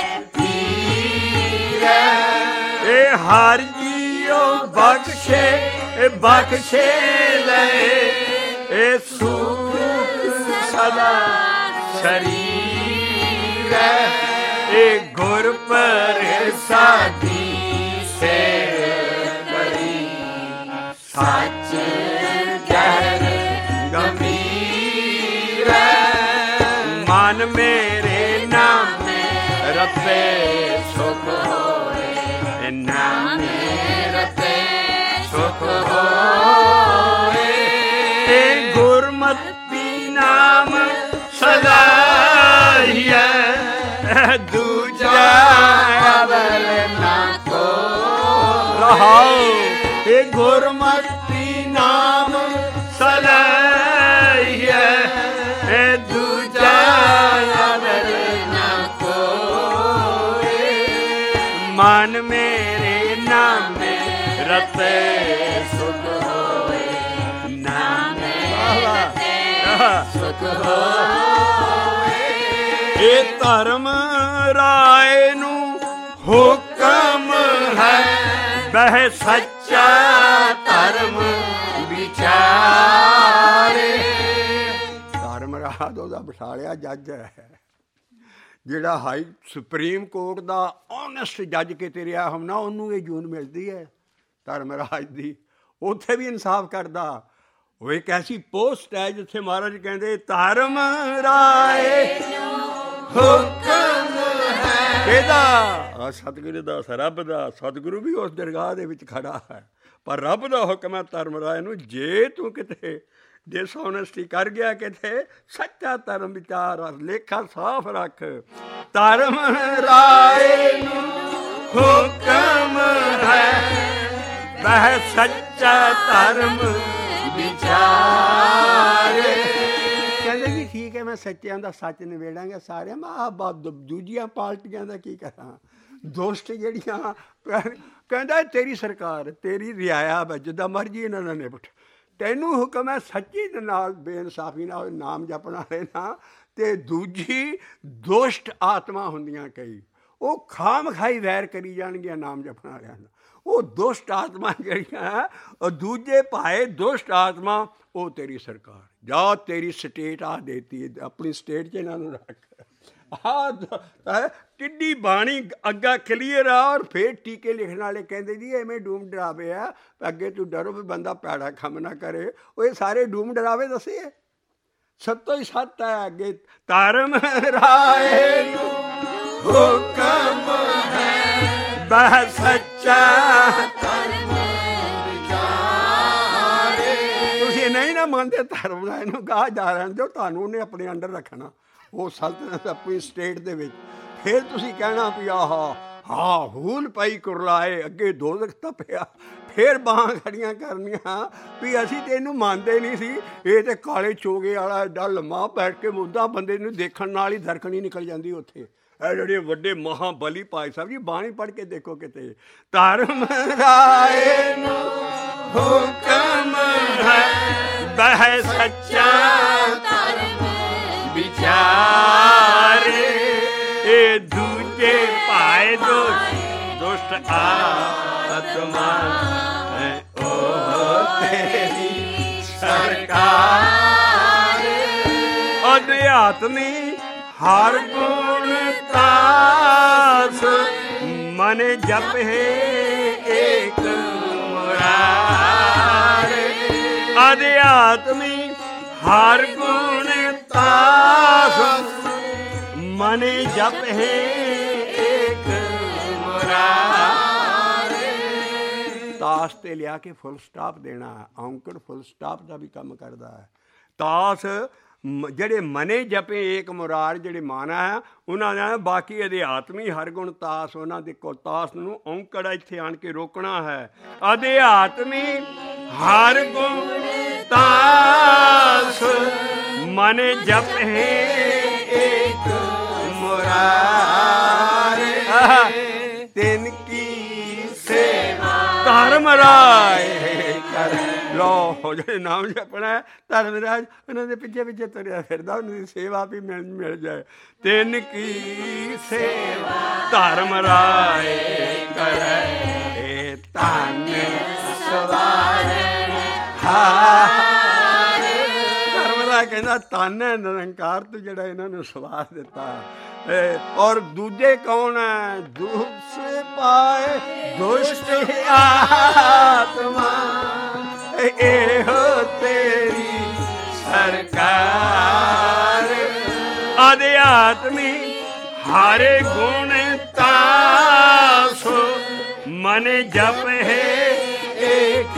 ਪੀਰਾ, ਇਹ ਹਰ ਜੀਓ ਬਖਸ਼ੇ, ਇਹ ਬਖਸ਼ੇ ਲੈ, ਇਹ ਸੁਖ ਸਦਾ ਸ਼ਰੀਰ, ਇਹ ਗੁਰ ਪ੍ਰਸਾਦੀ ਸੇਵ ਕਰੀ, ਸੱਚ ਗਹਿਰ ਗੰਭੀਰ, ਮਨ ਮੇਰੇ ਨਾਮ ਰੱਬੇ ਸੁਖ ਹੋਏ, ਨਾਮ ਰੱਬੇ ਸੁਖ ਹੋਏ, ਇਹ ਗੁਰਮਤਿ ਨਾਮ ਸਦਾ ਹੀ ਹੈ, ਦੂਜਾ ਅਵਲ ਨਾ ਕੋ ਰਹਾਉ, ਇਹ ਗੁਰਮਤਿ ਨਾਮ ਸਦਾ ਹੀ ਹੈ, ਇਹ ਦੂਜਾ ਅਵਲ ਨਾ ਕੋਏ, ਮਨ ਮੇਰੇ ਨਾਮ ਰਤੇ ਸੁਖ ਹੋਏ, ਨਾਮ ਰਤੇ ਸੁਖ ਹੋਏ, ਇਹ ਧਰਮ ਰਾਏ ਨੂੰ ਹੁਕਮ ਹੈ, ਬਹਿ ਸੱਚਾ ਧਰਮ ਵਿਚਾਰੇ, ਧਰਮ ਰਾਹ ਉਹਦਾ ਬਿਠਾਲਿਆ ਜੱਜ ਹੈ, ਜਿਹੜਾ ਹਾਈ ਸੁਪਰੀਮ ਕੋਰਟ ਦਾ ਓਨੈਸਟ ਜੱਜ ਕਿਤੇ ਰਿਹਾ ਹੋਵੇ ਨਾ, ਉਹਨੂੰ ਇਹ ਜੂਨ ਮਿਲਦੀ ਹੈ ਧਰਮ ਰਾਜ ਦੀ, ਉੱਥੇ ਵੀ ਇਨਸਾਫ ਕਰਦਾ। ਉਹ ਇੱਕ ਐਸੀ ਪੋਸਟ ਹੈ ਜਿੱਥੇ ਮਹਾਰਾਜ ਕਹਿੰਦੇ ਧਰਮ ਰਾਏ ਹੁਕਮ ਹੈ, ਇਹਦਾ ਸਤਿਗੁਰੂ ਦਾ, ਰੱਬ ਦਾ। ਸਤਿਗੁਰੂ ਵੀ ਉਸ ਦਰਗਾਹ ਦੇ ਵਿੱਚ ਖੜਾ ਹੈ, ਪਰ ਰੱਬ ਦਾ ਹੁਕਮ ਹੈ ਧਰਮ ਰਾਏ ਨੂੰ, ਜੇ ਤੂੰ ਕਿਤੇ ਡਿਸਓਨੈਸਟੀ ਕਰ ਗਿਆ, ਕਿਤੇ ਸੱਚਾ ਧਰਮ ਵਿਚਾਰ, ਲੇਖਾ ਸਾਫ਼ ਰੱਖ, ਧਰਮ ਰਾਏ ਨੂੰ ਹੁਕਮ ਹੈ, ਵਹ ਸੱਚਾ ਧਰਮ ਵਿਚਾਰੇ। ਕਹਿੰਦੇ ਜੀ ਠੀਕ ਹੈ, ਮੈਂ ਸੱਚਿਆਂ ਦਾ ਸੱਚ ਨਿਬੇੜਾਂਗਾ ਸਾਰਿਆਂ, ਮੈਂ ਦੂਜੀਆਂ ਪਾਰਟੀਆਂ ਦਾ ਕੀ ਕਰਾਂ, ਦੋਸਤ ਜਿਹੜੀਆਂ, ਕਹਿੰਦਾ ਤੇਰੀ ਸਰਕਾਰ, ਤੇਰੀ ਰਿਆਇਆ ਵਾ, ਜਿੱਦਾਂ ਮਰਜ਼ੀ ਇਹਨਾਂ ਨਾਲ ਨਿਪਟ, ਤੈਨੂੰ ਹੁਕਮ ਹੈ ਸੱਚੀ ਦੇ ਨਾਲ ਬੇਇਨਸਾਫੀ ਨਾਲ ਨਾਮ ਜਪਣ ਵਾਲੇ ਨਾ, ਅਤੇ ਦੂਜੀ ਦੁਸ਼ਟ ਆਤਮਾ ਹੁੰਦੀਆਂ ਕਈ, ਉਹ ਖਾਮ ਖਾਈ ਵੈਰ ਕਰੀ ਜਾਣਗੀਆਂ ਨਾਮ ਜਪਣ ਵਾਲਿਆਂ ਨਾਲ, ਉਹ ਦੁਸ਼ਟ ਆਤਮਾ ਜਿਹੜੀਆਂ, ਉਹ ਦੂਜੇ ਭਾਏ ਦੁਸ਼ਟ ਆਤਮਾ, ਉਹ ਤੇਰੀ ਸਰਕਾਰ। ਜਾ ਤੇਰੀ ਸਟੇਟ ਆ ਦੇਤੀ, ਆਪਣੀ ਸਟੇਟ 'ਚ ਇਹਨਾਂ ਨੂੰ ਰੱਖ। ਆਹ ਟਿੱਡੀ ਬਾਣੀ ਅੱਗਾ ਕਲੀਅਰ ਆ, ਔਰ ਫਿਰ ਟੀਕੇ ਲਿਖਣ ਵਾਲੇ ਕਹਿੰਦੇ ਜੀ ਐਵੇਂ ਡੂਮ ਡਰਾਵੇ ਆ, ਅੱਗੇ ਤੂੰ ਡਰੋ ਵੀ ਬੰਦਾ ਭੈੜਾ ਕੰਮ ਨਾ ਕਰੇ। ਉਹ ਇਹ ਸਾਰੇ ਡੂਮ ਡਰਾਵੇ ਦੱਸੇ, ਸੱਤੋਂ ਹੀ ਸੱਤ ਹੈ ਅੱਗੇ। ਧਰਮ ਰਾਏ ਨੂੰ ਹੁਕਮ ਹੈ, ਬਹਿ ਸੱਚਾ ਧਰਮ ਵਿਚਾਰੇ। ਤੁਸੀਂ ਨਹੀਂ ਨਾ ਮੰਨਦੇ ਧਰਮ ਰਾਏ ਨੂੰ, ਗਾਹ ਜਾ ਰਹਿਣ ਦਿਓ, ਤੁਹਾਨੂੰ ਉਹਨੇ ਆਪਣੇ ਅੰਡਰ ਰੱਖਣਾ, ਉਹ ਸਲਤਨਤ ਆਪਣੀ ਸਟੇਟ ਦੇ ਵਿੱਚ। ਫਿਰ ਤੁਸੀਂ ਕਹਿਣਾ ਵੀ ਆਹ ਹਾਂ ਹੂਲ ਪਈ ਕੁਰਲਾਏ, ਅੱਗੇ ਦੋ ਦਖਤਾ ਪਿਆ, ਫਿਰ ਬਾਹਾਂ ਖੜੀਆਂ ਕਰਨੀਆਂ ਵੀ ਅਸੀਂ ਤਾਂ ਇਹਨੂੰ ਮੰਨਦੇ ਨਹੀਂ ਸੀ, ਇਹ ਤਾਂ ਕਾਲੇ ਚੋਗੇ ਵਾਲਾ ਐਡਾ ਲੰਮਾ ਬੈਠ ਕੇ ਮੁੱਦਾ, ਬੰਦੇ ਨੂੰ ਦੇਖਣ ਨਾਲ ਹੀ ਧਰਕਣੀ ਨਿਕਲ ਜਾਂਦੀ ਉੱਥੇ। ਇਹ ਜਿਹੜੇ ਵੱਡੇ ਮਹਾਬਲੀ ਭਾਈ ਸਾਹਿਬ ਜੀ, ਬਾਣੀ ਪੜ੍ਹ ਕੇ ਦੇਖੋ ਕਿਤੇ, ਧਰਮ ਰਾਏ ਨੂੰ ਹੁਕਮ ਹੈ, ਬਹਿ ਸੱਚਾ ਧਰਮ ਵਿਚਾਰੇ। ਇਹ ਦੂਜੇ ਭਾਈ आए दुष्ट दुष्ट आत्मा है ओ तेरी सरकार। अध्यात्मी हर गुण तास मन जप है एक मुरार। अध्यात्मी हर गुण तास मन जप है एक मुरार। तास ते लिया के फुल स्टॉप देना, औंकड़ फुल स्टॉप का भी काम करता है। तास ਜਿਹੜੇ ਮਨੇ ਜਪੇ ਏਕ ਮੁਰਾਰ, ਜਿਹੜੇ ਮਾਨਾ ਹੈ ਉਹਨਾਂ ਦਾ ਬਾਕੀ ਅਧਿਆਤਮੀ ਹਰ ਗੁਣ ਤਾਸ, ਉਹਨਾਂ ਦੇ ਕੋਲ ਤਾਸ ਨੂੰ ਔਂਕੜ ਇੱਥੇ ਆਣ ਕੇ ਰੋਕਣਾ ਹੈ। ਅਧਿਆਤਮੀ ਹਰ ਗੁਣ ਤਾਸ ਮਨ ਜਪੇ ਏਕ ਮੁਰਾਰ। ਤਿਨ ਕੀ ਸੇਵਾ ਧਰਮ ਰਾਏ ਕਰ ਲੋ। ਜਿਹੜੇ ਨਾਮ ਜਪਣਾ ਧਰਮ ਰਾਜ ਉਹਨਾਂ ਦੇ ਪਿੱਛੇ ਪਿੱਛੇ ਤੁਰਿਆ ਫਿਰਦਾ, ਉਹਨਾਂ ਦੀ ਸੇਵਾ ਵੀ ਮਿਲ ਮਿਲ ਜਾਏ। ਤਿੰਨ ਕੀ ਸੇਵਾ ਧਰਮ ਰਾਏ ਕਰੈ ਏ ਧਨ ਸਵਾਰੈ ਹਾਰ। ਧਰਮ ਰਾਏ ਕਹਿੰਦਾ ਧਨ ਹੈ ਨਿਰੰਕਾਰ ਤੂੰ ਜਿਹੜਾ ਇਹਨਾਂ ਨੂੰ ਸਵਾਰ ਦਿੱਤਾ। ਔਰ ਦੂਜੇ ਕੌਣ ਹੈ? ਦੁਸ ਪਾਏ ਦੁਸ਼ਟ ਆਤਮਾ ਇਹੋ ਤੇਰੀ ਸਰਕਾਰ। ਅਧਿਆਤਮੀ ਹਰ ਗੁਣ ਤਾਸ ਮਨ ਜਪ ਹੈ ਏਕ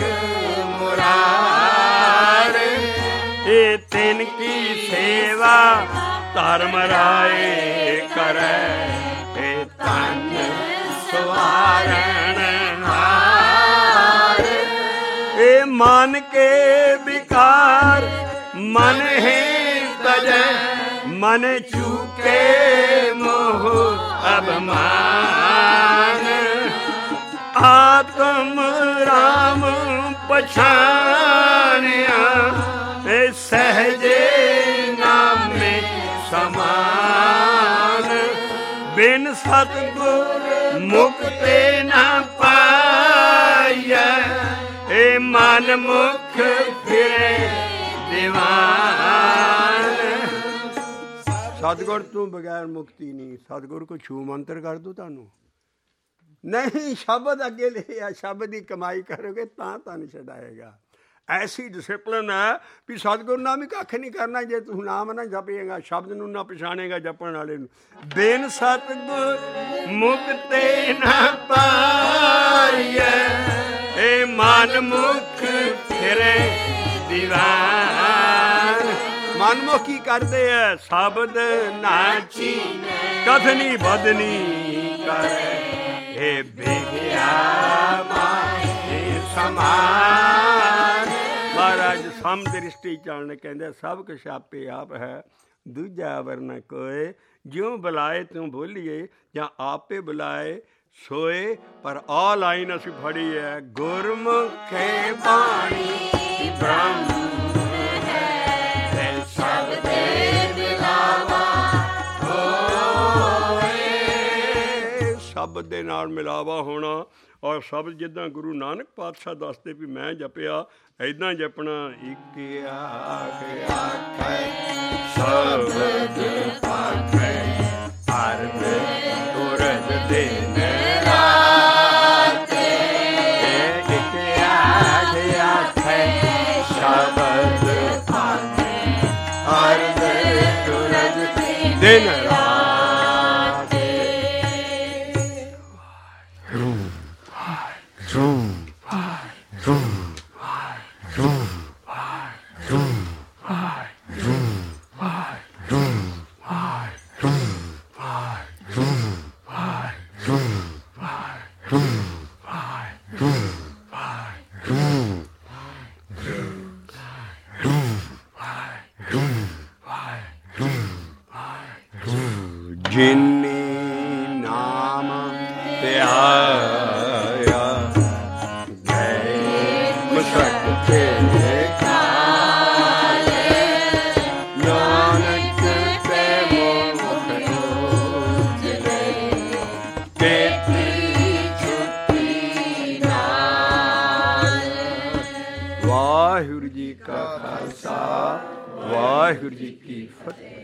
ਮੁਰਾਰ। ਇਹ ਤਿਨ ਕੀ ਸੇਵਾ ਧਰਮ ਰਾਏ ਕਰੈ ਏ ਧਨ ਸਵਾਰਣ ਹਾਰ। ਇਹ ਮਨ ਕੇ ਵਿਕਾਰ ਮਨ ਹੈ ਤਜੈ ਮਨ ਚੂਕੇ ਮੋਹ ਅਭਮਾਨ। ਆਤਮ ਰਾਮ ਪਛਾਣਿਆ ਇਹ ਸਹਜੇ ਨਾਮੇ ਸਮਾਨ। ਬਿਨ ਸਤਿਗੁਰ ਮੁਕਤੇ ਨਾ ਪਾਈਐ ਇਹ ਮਨ ਮੁਖ ਫਿਰੇ ਦੀਵਾਨ। ਸਤਿਗੁਰ ਤੋਂ ਬਗੈਰ ਮੁਕਤੀ ਨਹੀਂ। ਸਤਿਗੁਰ ਕੋ ਛੂ ਮੰਤਰ ਕਰ ਦੂ ਤੁਹਾਨੂੰ ਨਹੀਂ। ਸ਼ਬਦ ਅੱਗੇ ਲਿਖਿਆ, ਸ਼ਬਦ ਦੀ ਕਮਾਈ ਕਰੋਗੇ ਤਾਂ ਤੁਹਾਨੂੰ ਛਡਾਏਗਾ। ਐਸੀ ਡਿਸਿਪਲਿਨ ਹੈ ਵੀ ਸਤਿਗੁਰੂ ਨਾਲ ਵੀ ਕੱਖ ਨਹੀਂ ਕਰਨਾ ਜੇ ਤੂੰ ਨਾਮ ਨਾ ਜਪੇਗਾ, ਸ਼ਬਦ ਨੂੰ ਨਾ ਪਛਾਣੇਗਾ ਜਪਣ ਵਾਲੇ ਨੂੰ। ਬਿਨ ਸਤਿਗੁਰ ਮੁਕਤੇ ਨਾ ਪਾਈਐ ਇਹ ਮਨ ਮੁਖ ਫਿਰੇ ਦੀਵਾਨ। ਮਨਮੁਖ ਕੀ ਕਰਦੇ ਐ? ਸ਼ਬਦ ਨਾਚੀ ਕਥਨੀ ਬਦਨੀ ਕਰੇ ਇਹ ਬਿਗਿਆ ਮਾਹੇ ਸਮਾਨ। ਮਹਾਰਾਜ ਸਮ ਦ੍ਰਿਸ਼ਟੀ ਚਾਲਣ ਕਹਿੰਦੇ ਸਭ ਕੁਛ ਆਪੇ ਆਪ ਹੈ, ਦੂਜਾ ਵਰ ਨ ਕੋਏ। ਜਿਉਂ ਬੁਲਾਏ ਤਿਉਂ ਬੋਲੀਏ ਜਾਂ ਆਪੇ ਬੁਲਾਏ ਸੋਏ। ਪਰ ਆ ਲਾਈਨ ਅਸੀਂ ਫੜੀ ਹੈ, ਗੁਰਮੁਖੇ ਬਾਣੀ ਬ੍ਰਹਮ ਹੈ ਸਭ ਦੇ ਮਿਲਾਵਾ ਹੋਏ। ਸ਼ਬਦ ਦੇ ਨਾਲ ਮਿਲਾਵਾ ਹੋਣਾ ਔਰ ਸ਼ਬਦ ਜਿੱਦਾਂ ਗੁਰੂ ਨਾਨਕ ਪਾਤਸ਼ਾਹ ਦੱਸਦੇ ਵੀ ਮੈਂ ਜਪਿਆ ਏਦਾਂ ਜਪਣਾ। ਇੱਕ ਆਖ ਆਖੈ ਸ਼ਬਦ ਆਖੈ ਅਰਧ ਤੁਰਤ ਦਿਨ ਰਾਤ। ਇੱਕ ਆਖ ਆਖੈ ਸ਼ਬਦ ਆਖੈ ਅਰਧ ਤੁਰਤ ਦਿਨ ਰਾਤ। ਜਿਨੀ ਨਾਮ ਧਿਆਇਆ ਗਏ ਮੁਸਕ ਤੇ ਖਾਲੇ। ਨਾਨਕ ਤੇ ਮੁਖ ਉਜਲੇ ਤੇ ਵਾਹਿਗੁਰੂ ਜੀ ਕਾ ਖਾਲਸਾ ਵਾਹਿਗੁਰੂ ਜੀ ਕੀ ਫਤਿਹ।